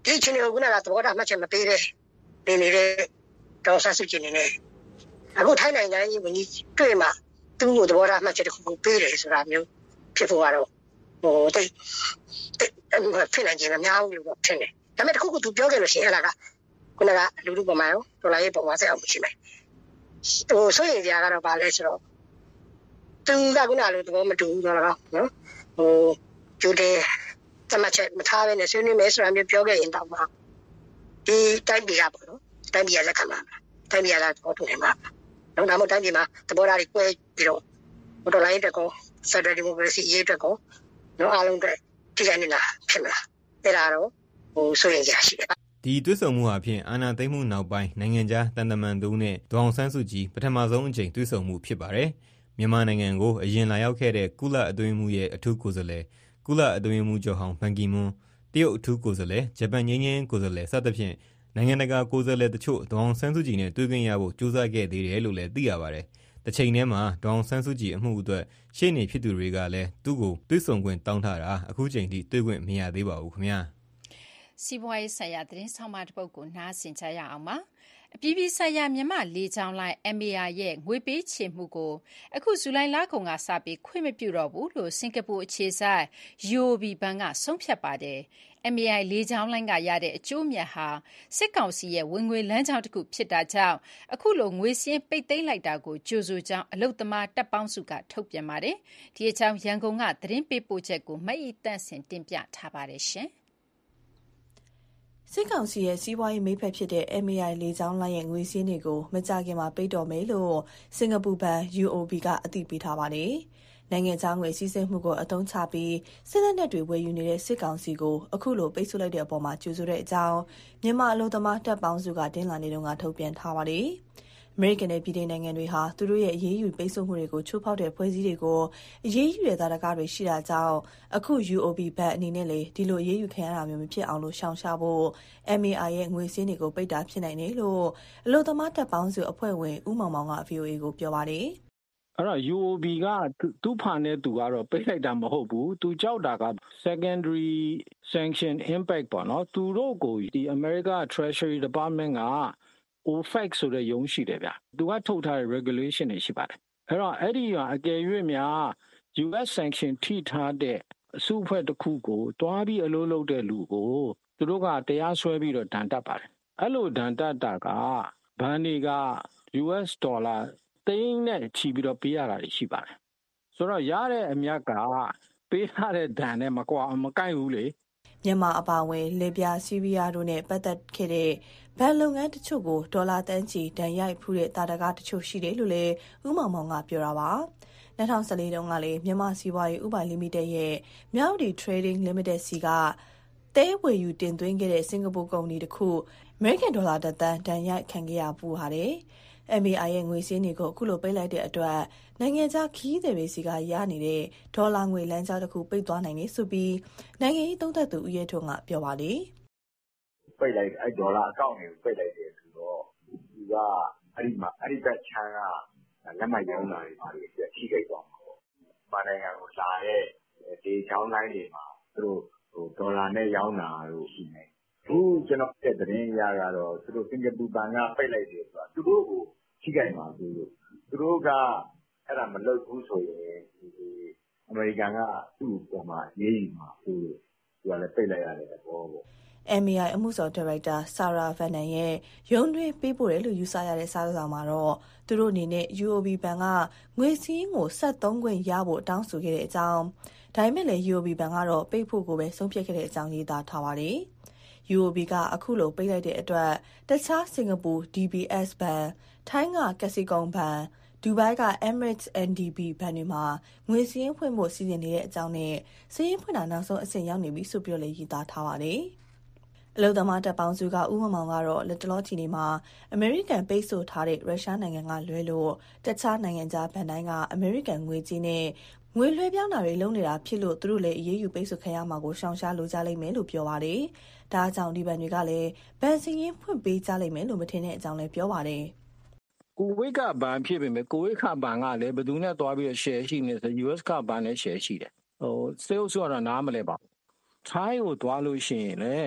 ဒီအချိန်ကိုခုနကသဘောထားမှတ်ချက်မပေးတဲ့နေနေတဲ့ဒေါ်ဆဆူချင်းနေနေအခုထိုင်းနိုင်ငံကြီးဝန်ကြီးတွေ့မှသူ့ကိုသဘောထားမှတ်ချက်တစ်ခုကိုပေးတယ်ဆိုတာမျိုးဖြစ်ဖို့ကတော့ဟိုတိတ်ဖြစ်နိုင်ခြင်းမများဘူးလို့ထင်တယ်ဒါပေမဲ့တစ်ခုခုသူပြောခဲ့လို့ရှိရင်အဲ့ဒါကခုနကလူလူပေါ်မှာရောဒေါ်လာရေးပေါ်မှာဆက်အောင်ရှိမယ်ဟိုဆိုရင်ကြာကတော့ဗာလဲဆိုတော့သူကခုနလိုသဘောမတူဘူးတော့လားနော်ဟိုကျူတဲ့တမချက်မထားဘဲနဲ့ဆွေးနွေးမယ်ဆိုတာမျိုးပြောခဲ့ရင်တော့မှဒီတိုင်းပြည်ကပေါ့နော်တိုင်းပြည်ကလက်ခံမှာတိုင်းပြည်ကလည်းတော့တူနေမှာတော့ဒါမှမဟုတ်တိုင်းပြည်မှာသဘောထားတွေကွဲပြီးတော့ဒေါ်လာရေးတက်ကောဖက်ဒရယ်ဒီမိုကရေစီရေးတက်ကောနော်အားလုံးအတွက်ထိခိုက်နေတာဖြစ်မလားအဲ့ဒါတော့ဟိုဆိုရင်ကြာရှိတယ်ဒီတွစ်ဆုံမှုအဖြစ်အာဏာသိမ်းမှုနောက်ပိုင်းနိုင်ငံခြားတန်တမန်သူနဲ့ဒေါအောင်ဆန်းစုကြည်ပထမဆုံးအကြိမ်တွစ်ဆုံမှုဖြစ်ပါတယ်မြန်မာနိုင်ငံကိုအရင်လာရောက်ခဲ့တဲ့ကုလအတွင်းမှုရဲ့အထူးကိုယ်စားလှယ်ကုလအတွင်းမှုချုပ်ဟောင်းဘန်ကီမွန်းတရုတ်အထူးကိုယ်စားလှယ်ဂျပန်ငြိမ်းချမ်းကိုယ်စားလှယ်စသဖြင့်နိုင်ငံတကာကိုယ်စားလှယ်တချို့ဒေါအောင်ဆန်းစုကြည်နဲ့တွေ့ခွင့်ရဖို့ကြိုးစားခဲ့သေးတယ်လို့လည်းသိရပါတယ်။တစ်ချိန်တည်းမှာဒေါအောင်ဆန်းစုကြည်အမှုအတွက်ရှေ့နေဖြစ်သူတွေကလည်းသူ့ကိုတွေ့ဆုံခွင့်တောင်းထားတာအခုချိန်ထိတွေ့ခွင့်မရသေးပါဘူးခင်ဗျာ။စီးပွားရေးဆိုင်ရာသတင်းဆောင်မတစ်ပုဒ်ကိုနားဆင်ကြရအောင်ပါ။အပြည်ပြည်ဆိုင်ရာမြန်မာလေကြောင်းလိုင်း M A I ရဲ့ငွေပေးချေမှုကိုအခုဇူလိုင်လကုန်ကစပြီးခွင့်မပြုတော့ဘူးလို့စင်ကာပူအခြေစိုက် U O B ဘဏ်ကဆုံးဖြတ်ပါတယ်။ M A I လေကြောင်းလိုင်းကရတဲ့အကျိုးမြတ်ဟာစစ်ကောင်စီရဲ့ဝင်ငွေလမ်းကြောင်းတစ်ခုဖြစ်တာကြောင့်အခုလိုငွေစင်းပိတ်သိမ်းလိုက်တာကိုကြိုဆိုကြောင်းအလုသမားတပ်ပေါင်းစုကထုတ်ပြန်ပါတယ်။ဒီအကြောင်းရန်ကုန်ကသတင်းပေးပို့ချက်ကိုမအီတန့်စင်တင်ပြထားပါတယ်ရှင်။စစ်ကောင်စီရဲ့စီးပွားရေးမိဖက်ဖြစ်တဲ့ M A I လေကြောင်းလိုင်းရဲ့ငွေစင်းတွေကိုမကြခင်မှာပိတ်တော်မယ်လို့စင်ကာပူဘဏ် U O B ကအသိပေးထားပါတယ်။နိုင်ငံခြားငွေစီးဆင်းမှုကိုအသုံးချပြီးစစ်လက်နက်တွေဝယ်ယူနေတဲ့စစ်ကောင်စီကိုအခုလိုပိတ်ဆို့လိုက်တဲ့အပေါ်မှာကြိုဆိုတဲ့အကြောင်းမြန်မာအလို့သမားတပ်ပေါင်းစုကတင်းလာနေတုန်းကထုတ်ပြန်ထားပါတယ်။အမေရိကန်နဲ့ပြည်ထောင်နိုင်ငံတွေဟာသူတို့ရဲ့အရေးယူပိတ်ဆို့မှုတွေကိုချိုးဖောက်တဲ့ဖွဲ့စည်းတွေကိုအရေးယူတဲ့သာဓကတွေရှိတာကြောင့်အခု U O B ဘက်အနေနဲ့လေဒီလိုအရေးယူခံရတာမျိုးမဖြစ်အောင်လို့ရှောင်ရှားဖို့ M A I ရဲ့ငွေစင်းတွေကိုပိတ်တာဖြစ်နိုင်တယ်လို့အလို့သမားတပ်ပေါင်းစုအဖွဲ့ဝင်ဦးမောင်မောင်က V O A ကိုပြောပါတယ်အဲ့တော့ U O B ကသူ့ဖာနဲ့သူကတော့ပိတ်လိုက်တာမဟုတ်ဘူးသူကြောက်တာက secondary sanction impact ပေါ့နော်သူတို့ကိုဒီ America Treasury Department ကO F A C ဆိုတဲ့ရုံးရှိတယ်ဗျသူကထုတ်ထားတဲ့ regulation တွေရှိပါတယ်အဲ့တော့အဲ့ဒီကအကယ်၍များ U S sanction ထိထားတဲ့အစုအဖွဲ့တစ်ခုကိုတွားပြီးအလုပ်လုပ်တဲ့လူကိုသူတို့ကတရားစွဲပြီးတော့ဒဏ်တပ်ပါတယ်အဲ့လိုဒဏ်တပ်တာကဘဏ်တွေက U S ဒေါ်လာသိန်းနဲ့ချီပြီးတော့ပေးရတာရှိပါတယ်ဆိုတော့ရတဲ့အမြတ်ကပေးရတဲ့ဒဏ်နဲ့မကွာမကိုက်ဘူးလေမြန်မာအပါအဝင်လေပြာစီးရီးယားတို့နဲ့ပတ်သက်ခဲ့တဲ့ဘဏ်လုပ်ငန်းတချို့ကိုဒေါ်လာတန်းချီဒဏ်ရိုက်ဖူးတဲ့တာတကားတချို့ရှိတယ်လို့လည်းဥမောင်မောင်ကပြောတာပါ၂၀၁၄တုန်းကလည်းမြန်မာစီးပွားရေးဥပိုင်လိမိတက်ရဲ့မြောက်ဒီ Trading Limited စီကတဲဝယ်ယူတင်သွင်းခဲ့တဲ့စင်ကာပူကုမ္ပဏီတစ်ခုအမေရိကန်ဒေါ်လာတစ်သန်းဒဏ်ရိုက်ခံခဲ့ရပူပါတယ်။ M A I ရဲ့ငွေစင်းတွေကိုအခုလိုပိတ်လိုက်တဲ့အတွက်နိုင်ငံခြားခီးသည်တွေစီကရနေတဲ့ဒေါ်လာငွေလမ်းကြောင်းတစ်ခုပိတ်သွားနိုင်တယ်ဆိုပြီးနိုင်ငံရေးသုံးသပ်သူဦးရဲထွန်းကပြောပါတယ်။ပိတ်လိုက်အဲ့ဒေါ်လာအကောင့်တွေကိုပိတ်လိုက်တယ်ဆိုတော့သူကအဲ့ဒီမှာအဲ့ဒီဘက်ချမ်းကလက်မှတ်ရောင်းတာတွေပါလေပြထိခိုက်သွားမှာပေါ့။ပါနိုင်ငံကိုလာတဲ့ဒီချောင်းတိုင်းတွေမှာသူတို့ဟိုဒေါ်လာနဲ့ရောင်းတာလို့ရှိနေ။အခုကျွန်တော်တဲ့သတင်းရကတော့သူတို့စင်ကာပူဘဏ်ကပိတ်လိုက်တယ်ဆိုတာသူတို့ကိုထိခိုက်မှာသူတို့သူတို့ကအဲ့ဒါမလုပ်ဘူးဆိုရင်ဒီအမေရိကန်ကသူ့ပေါ်မှာရေးယူမှာသူသူကလည်းပိတ်လိုက်ရတဲ့သဘောပေါ့။ M A I အမှုဆောင်ဒါရိုက်တာဆာရာဗန်နန်ရဲ့ရုံးတွင်းပေးပို့တယ်လို့ယူဆရတဲ့စာဆောင်မှာတော့သူတို့အနေနဲ့ U O B ဘဏ်ကငွေစည်းကိုဆက်သုံးခွင့်ရဖို့တောင်းဆိုခဲ့တဲ့အကြောင်းဒါပေမဲ့လည်း U O B ဘဏ်ကတော့ပိတ်ဖို့ကိုပဲဆုံးဖြတ်ခဲ့တဲ့အကြောင်းရေးသားထားပါတယ်။ U O B ကအခုလိုပိတ်လိုက်တဲ့အတွက်တခြားစင်ကာပူ D B S ဘဏ်ထိုင်းကကက်ဆီကွန်ဘဏ်ဒူဘိုင်းက Emirates N D B ဘဏ်တွေမှာငွေစည်းဖွင့်ဖို့စီစဉ်နေတဲ့အကြောင်းနဲ့စည်းဖွင့်တာနောက်ဆုံးအဆင့်ရောက်နေပြီဆိုပြီးလည်းရေးသားထားပါတယ်။အလို့သမားတပ်ပေါင်းစုကဥမမောင်ကတော့လက်တလောချီနေမှာအမေရိကန်ပိတ်ဆို့ထားတဲ့ရုရှားနိုင်ငံကလွဲလို့တခြားနိုင်ငံခြားဘဏ်တိုင်းကအမေရိကန်ငွေကြေးနဲ့ငွေလွှဲပြောင်းတာတွေလုပ်နေတာဖြစ်လို့သူတို့လည်းအရေးယူပိတ်ဆို့ခံရမှာကိုရှောင်ရှားလိုကြလိမ့်မယ်လို့ပြောပါတယ်။ဒါကြောင့်ဒီဘဏ်တွေကလည်းဘဏ်စည်းရင်းဖွင့်ပေးကြလိမ့်မယ်လို့မထင်တဲ့အကြောင်းလည်းပြောပါတယ်။ကိုဝိတ်ကဘဏ်ဖြစ်ပေမဲ့ကိုဝိတ်ခဘဏ်ကလည်းဘယ်သူနဲ့တွားပြီး share ရှိနေဆို U S ကဘဏ်နဲ့ share ရှိတယ်။ဟို sales ဆိုတာနားမလဲပါဘူး။ထိုင်းကိုတွားလို့ရှိရင်လည်း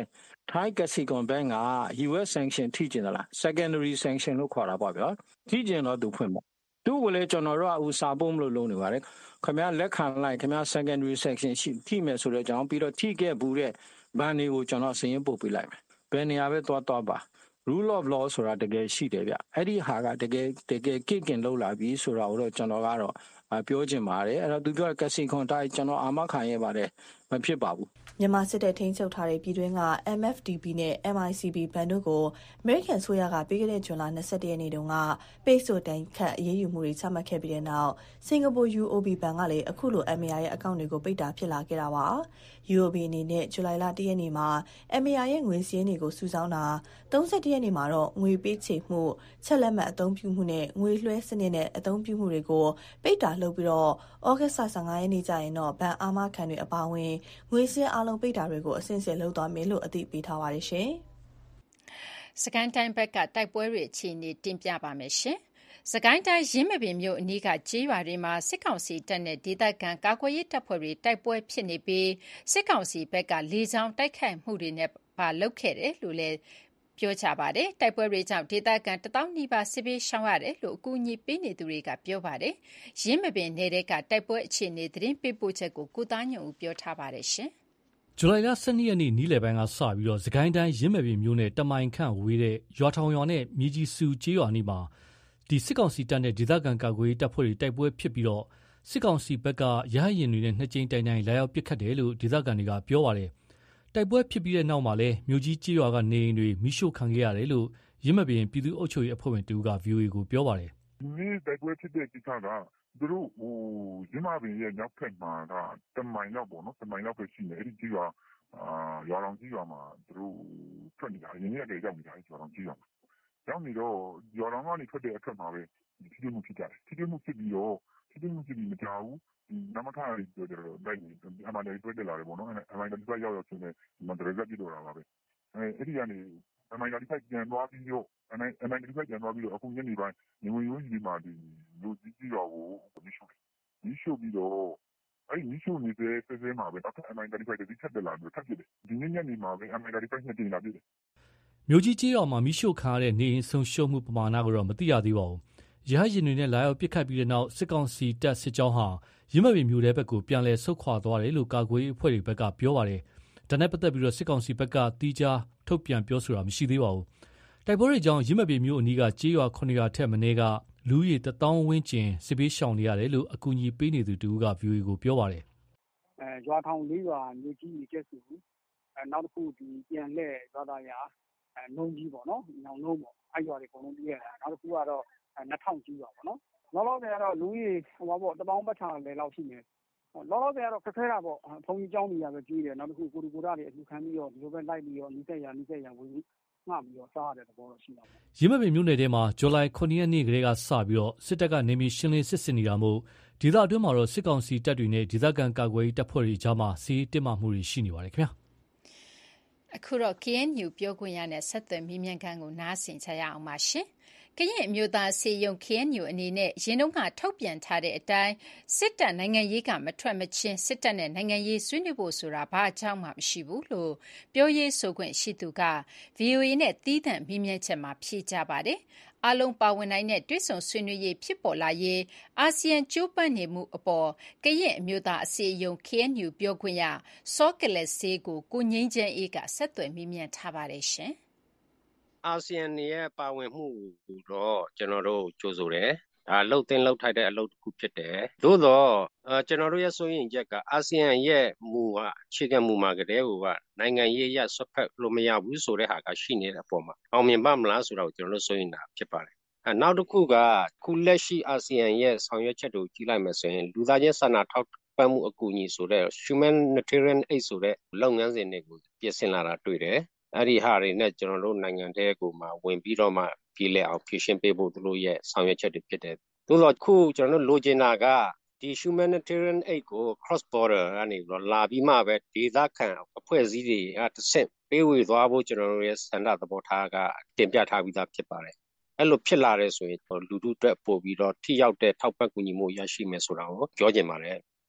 ထိုင်းကစီကွန်ဘဏ်က U S sanction ထိကျင်သလား secondary sanction လို့ခေါ်တာပေါ့ဗျာထိကျင်တော့သူဖွင့်ပေါ့သူ့ကိုလည်းကျွန်တော်တို့ကအခုစာပို့မလို့လုပ်နေပါတယ်ခင်ဗျားလက်ခံလိုက်ခင်ဗျား secondary sanction ရှိထိမယ်ဆိုတော့ကျွန်တော်ပြီးတော့ထိခဲ့ဘူးတဲ့ဘဏ်တွေကိုကျွန်တော်စရင်းပို့ပေးလိုက်မယ်ဘယ်နေရာပဲသွားသွားပါ rule of law ဆိုတာတကယ်ရှိတယ်ဗျအဲ့ဒီဟာကတကယ်တကယ်ကိကင်လောက်လာပြီဆိုတာကိုတော့ကျွန်တော်ကတော့ပြောချင်ပါတယ်အဲ့တော့သူပြောကစီခွန်တိုင်းကျွန်တော်အာမခံရပါတယ်မဖြစ်ပါဘူးမြန်မာစစ်တပ်ထိန်းချုပ်ထားတဲ့ပြည်တွင်းက M F D B နဲ့ M I C B ဘဏ်တို့ကို American ဆိုရကပြီးခဲ့တဲ့ဇွန်လ၂၁ရက်နေ့တုန်းကပိတ်ဆို့တိုင်ခတ်အရေးယူမှုတွေချမှတ်ခဲ့ပြီးတဲ့နောက်စင်ကာပူ U O B ဘဏ်ကလည်းအခုလို M A R ရဲ့အကောင့်တွေကိုပိတ်တာဖြစ်လာခဲ့တာပါ U O B အနေနဲ့ဇူလိုင်လ၁ရက်နေ့မှာ M A R ရဲ့ငွေစည်းတွေကိုစုဆောင်းတာ၃၁ရက်နေ့မှာတော့ငွေပေးချေမှုချက်လက်မှတ်အသုံးပြုမှုနဲ့ငွေလွှဲစနစ်နဲ့အသုံးပြုမှုတွေကိုပိတ်တာလုပ်ပြီးတော့ဩဂတ်စ်၁၅ရက်နေ့ကျရင်တော့ဘဏ်အာမခံတွေအပါအဝင်ငွေစည်းအလုံးပိတ်တာတွေကိုအစဉ်ဆက်လုပ်သွားမယ်လို့အသိပေးထားပါတယ်ရှင်။စကိုင်းတိုင်းဘက်ကတိုက်ပွဲတွေအခြေအနေတင်ပြပါမယ်ရှင်။စကိုင်းတိုင်းရင်းမပင်မြို့အနီးကကျေးရွာတွေမှာစစ်ကောင်စီတပ်နဲ့ဒေသခံကာကွယ်ရေးတပ်ဖွဲ့တွေတိုက်ပွဲဖြစ်နေပြီးစစ်ကောင်စီဘက်ကလေကြောင်းတိုက်ခိုက်မှုတွေနဲ့ပါလုပ်ခဲ့တယ်လို့လည်းပြောကြပါတယ်တိုက်ပွဲတွေကြောင့်ဒေသခံတသောင်းနီးပါးစစ်ဘေးရှောင်ရတယ်လို့အကူအညီပေးနေသူတွေကပြောပါတယ်ရင်းမပင်နယ်ကတိုက်ပွဲအခြေအနေသတင်းပေးပို့ချက်ကိုကိုသားညွန့်ဦးပြောထားပါတယ်ရှင်ဇူလိုင်လ၁၂ရက်နေ့နေ့လယ်ပိုင်းကစပြီးတော့စကိုင်းတိုင်းရင်းမပင်မြို့နယ်တမိုင်ခန့်ဝေးတဲ့ရွာထောင်ရွာနဲ့မြေကြီးစုကျေးရွာနီးမှာဒီစစ်ကောင်စီတပ်နဲ့ဒေသခံကာကွယ်ရေးတပ်ဖွဲ့တွေတိုက်ပွဲဖြစ်ပြီးတော့စစ်ကောင်စီဘက်ကရဟရင်တွေနဲ့နှစ်ကြိမ်တိုင်တိုင်လာရောက်ပစ်ခတ်တယ်လို့ဒေသခံတွေကပြောပါတယ်တိုက်ပွဲဖြစ်ပြီးတဲ့နောက်မှာလည်းမြို့ကြီးကျေးရွာကနေအိမ်တွေမိရှို့ခံခဲ့ရတယ်လို့ရင်းမပင်ပြည်သူ့အုပ်ချုပ်ရေးအဖွဲ့ဝင်တူက V O A ကိုပြောပါတယ်ဒီတိုက်ပွဲဖြစ်တဲ့ကိစ္စကသူတို့ဟိုရင်းမပင်ရဲ့နောက်ဖက်မှာကတမိုင်လောက်ပေါ့နော်တမိုင်လောက်ပဲရှိနေအဲ့ဒီကျေးရွာအာရွာတော်ကြီးရွာမှာသူတို့ထွက်နေတာရင်းရတဲ့ရောက်နေတာရွာတော်ကြီးရွာမှာရောက်နေတော့ရွာတော်ကနေထွက်တဲ့အထက်မှာပဲထိတွေ့မှုဖြစ်ကြတယ်ထိတွေ့မှုဖြစ်ပြီးတော့ထိတွေ့မှုဖြစ်ပြီးမကြောက်ဘူးနမခရီပြောကြတော့တိုက်နေအမှန်တည်းတွေ့တယ်လာတယ်ပေါ့နော်အမှန်တည်းတွေ့ရောက်ရောက်ချင်းနဲ့မန္တရကပြတော့တာပါပဲအဲအဲ့ဒီကနေအမှန်တည်းဖိုက်ပြန်သွားပြီးတော့အမှန်အမှန်တည်းဖိုက်ပြန်သွားပြီးတော့အခုညနေပိုင်းညီမရိုးကြီးမှာဒီလူကြီးကြီးရွာကိုမိရှုမိရှုပြီးတော့အဲ့မိရှုနေတဲ့ဆဲဆဲမှာပဲနောက်ထပ်အမှန်တည်းဖိုက်တည်းထပ်တက်လာပြီးထပ်ဖြစ်တယ်ဒီနေ့ညနေမှာပဲအမှန်တည်းဖိုက်နှစ်တင်လာပြတယ်မြို့ကြီးကျေးရွာမှာမိရှုခါရတဲ့နေရင်ဆုံးရှုံးမှုပမာဏကိုတော့မသိရသေးပါဘူးရဟရင်တွေနဲ့လာရောက်ပစ်ခတ်ပြီးတဲ့နောက်စစ်ကောင်စီတပ်စစ်ကြောင်းဟာရင်းမပင်မြို့ထဲဘက်ကိုပြန်လည်ဆုတ်ခွာသွားတယ်လို့ကာကွယ်ရေးအဖွဲ့တွေဘက်ကပြောပါတယ်။ဒါနဲ့ပတ်သက်ပြီးတော့စစ်ကောင်စီဘက်ကတီးခြားထုတ်ပြန်ပြောဆိုတာမရှိသေးပါဘူး။တိုက်ပွဲတွေကြောင့်ရင်းမပင်မြို့အနီးကကျေးရွာခုနှစ်ရွာထက်မနည်းကလူဦးရေတသောင်းဝန်းကျင်စစ်ဘေးရှောင်နေရတယ်လို့အကူအညီပေးနေသူတူက V O A ကိုပြောပါတယ်။အဲရွာထောင်လေးရွာမြို့ကြီးကြီးကျက်စုအဲနောက်တစ်ခုဒီပြန်လှည့်ရွာသားရအဲနှုံးကြီးပေါ့နော်။ညောင်နှုံးပေါ့အဲ့ရွာတွေအကုန်လုံးပြီးရတာနောက်တစ်ခုကတော့နှစ်ထောင်ကြီးရွာပေါ့နော်။လောလောဆယ်ကတော့လူကြီးဟိုပါပေါ့တပေါင်းပတ်ချာလေလောက်ရှိနေလောလောဆယ်ကတော့ခက်ခဲတာပေါ့ဘုံကြီးကျောင်းကြီးရပဲကြီးတယ်နောက်တစ်ခုကိုရီကိုရာတွေအလှခံပြီးတော့ဒီလိုပဲလိုက်ပြီးတော့နီးစက်ရနီးစက်ရဝင်ငှပြီးတော့စားရတဲ့သဘောတော့ရှိတာပေါ့ရင်းမပင်မြို့နယ်ထဲမှာဇူလိုင်ခုနှစ်ရက်နေ့ကလေးကစပြီးတော့စစ်တပ်ကနေမြေရှင်းလင်းစစ်ဆင်နေတာမို့ဒေသအတွင်းမှာတော့စစ်ကောင်စီတပ်တွေနဲ့ဒေသခံကာကွယ်ရေးတပ်ဖွဲ့တွေကြားမှာစီးတင်မှမှုတွေရှိနေပါတယ်ခင်ဗျာအခုတော့ K N U ပြောခွင့်ရနဲ့ဆက်သွယ်မိမြန်းခန်းကိုနားဆင်ကြရအောင်ပါရှင်ကရင်အမျိုးသားစေယုံ K N U အနေနဲ့ရင်းနှုန်းကထုတ်ပြန်ထားတဲ့အတိုင်းစစ်တပ်နိုင်ငံရေးကမထွက်မချင်းစစ်တပ်နဲ့နိုင်ငံရေးဆွေးနွေးဖို့ဆိုတာဘာအကြောင်းမှမရှိဘူးလို့ပြောရေးဆိုခွင့်ရှိသူက V O A နဲ့တီးသန့်မိမြန်းချက်မှာဖြေကြပါတယ်အလုံးပါဝင်နိုင်တဲ့တွဲဆုံဆွေးနွေးရေးဖြစ်ပေါ်လာရေးအာဆီယံကျိုးပန်းနေမှုအပေါ်ကရင်အမျိုးသားအစည်းအရုံး K N U ပြောခွင့်ရစောကလဆေးကိုကိုငိမ့်ချမ်းအေးကဆက်သွယ်မိမြန်းထားပါတယ်ရှင်အာဆီယံရဲ့ပါဝင်မှုကိုတော့ကျွန်တော်တို့ကြိုဆိုတယ်ဒါလှုပ်သိမ်းလှုပ်ထိုက်တဲ့အလုပ်တစ်ခုဖြစ်တယ်သို့တော့အဲကျွန်တော်တို့ရဲ့စိုးရိမ်ချက်ကအာဆီယံရဲ့မူဟာအခြေခံမူမှာကတည်းကနိုင်ငံရေးရဆွတ်ဖက်လို့မရဘူးဆိုတဲ့ဟာကရှိနေတဲ့အပေါ်မှာအောင်မြင်ပါမလားဆိုတော့ကျွန်တော်တို့စိုးရိမ်တာဖြစ်ပါတယ်အဲနောက်တစ်ခုကခုလက်ရှိအာဆီယံရဲ့ဆောင်ရွက်ချက်တို့ကြည့်လိုက်မယ်ဆိုရင်လူသားချင်းစာနာထောက်ပံ့မှုအကူအညီဆိုတဲ့ humanitarian aid ဆိုတဲ့လုပ်ငန်းစဉ်တွေကိုပြင်ဆင်လာတာတွေ့တယ်အဲ့ဒီဟာတွေနဲ့ကျွန်တော်တို့နိုင်ငံတဲကိုမှဝင်ပြီးတော့မှပြည်လဲအောင်ဖြည့်ရှင်းပေးဖို့သူတို့ရဲ့ဆောင်ရွက်ချက်တွေဖြစ်တယ်။သို့တော့ခုကျွန်တော်တို့လိုချင်တာကဒီ humanitarian aid ကို cross border ကနေတော့လာပြီးမှပဲဒေသခံအဖွဲ့အစည်းတွေအတစ်ဆင့်ပေးဝေသွားဖို့ကျွန်တော်တို့ရဲ့စံတသဘောထားကတင်ပြထားပြီးသားဖြစ်ပါတယ်။အဲ့လိုဖြစ်လာတဲ့ဆိုရင်လူထုအတွက်ပို့ပြီးတော့ထိရောက်တဲ့ထောက်ပံ့ကူညီမှုရရှိမယ်ဆိုတာကိုပြောချင်ပါတယ်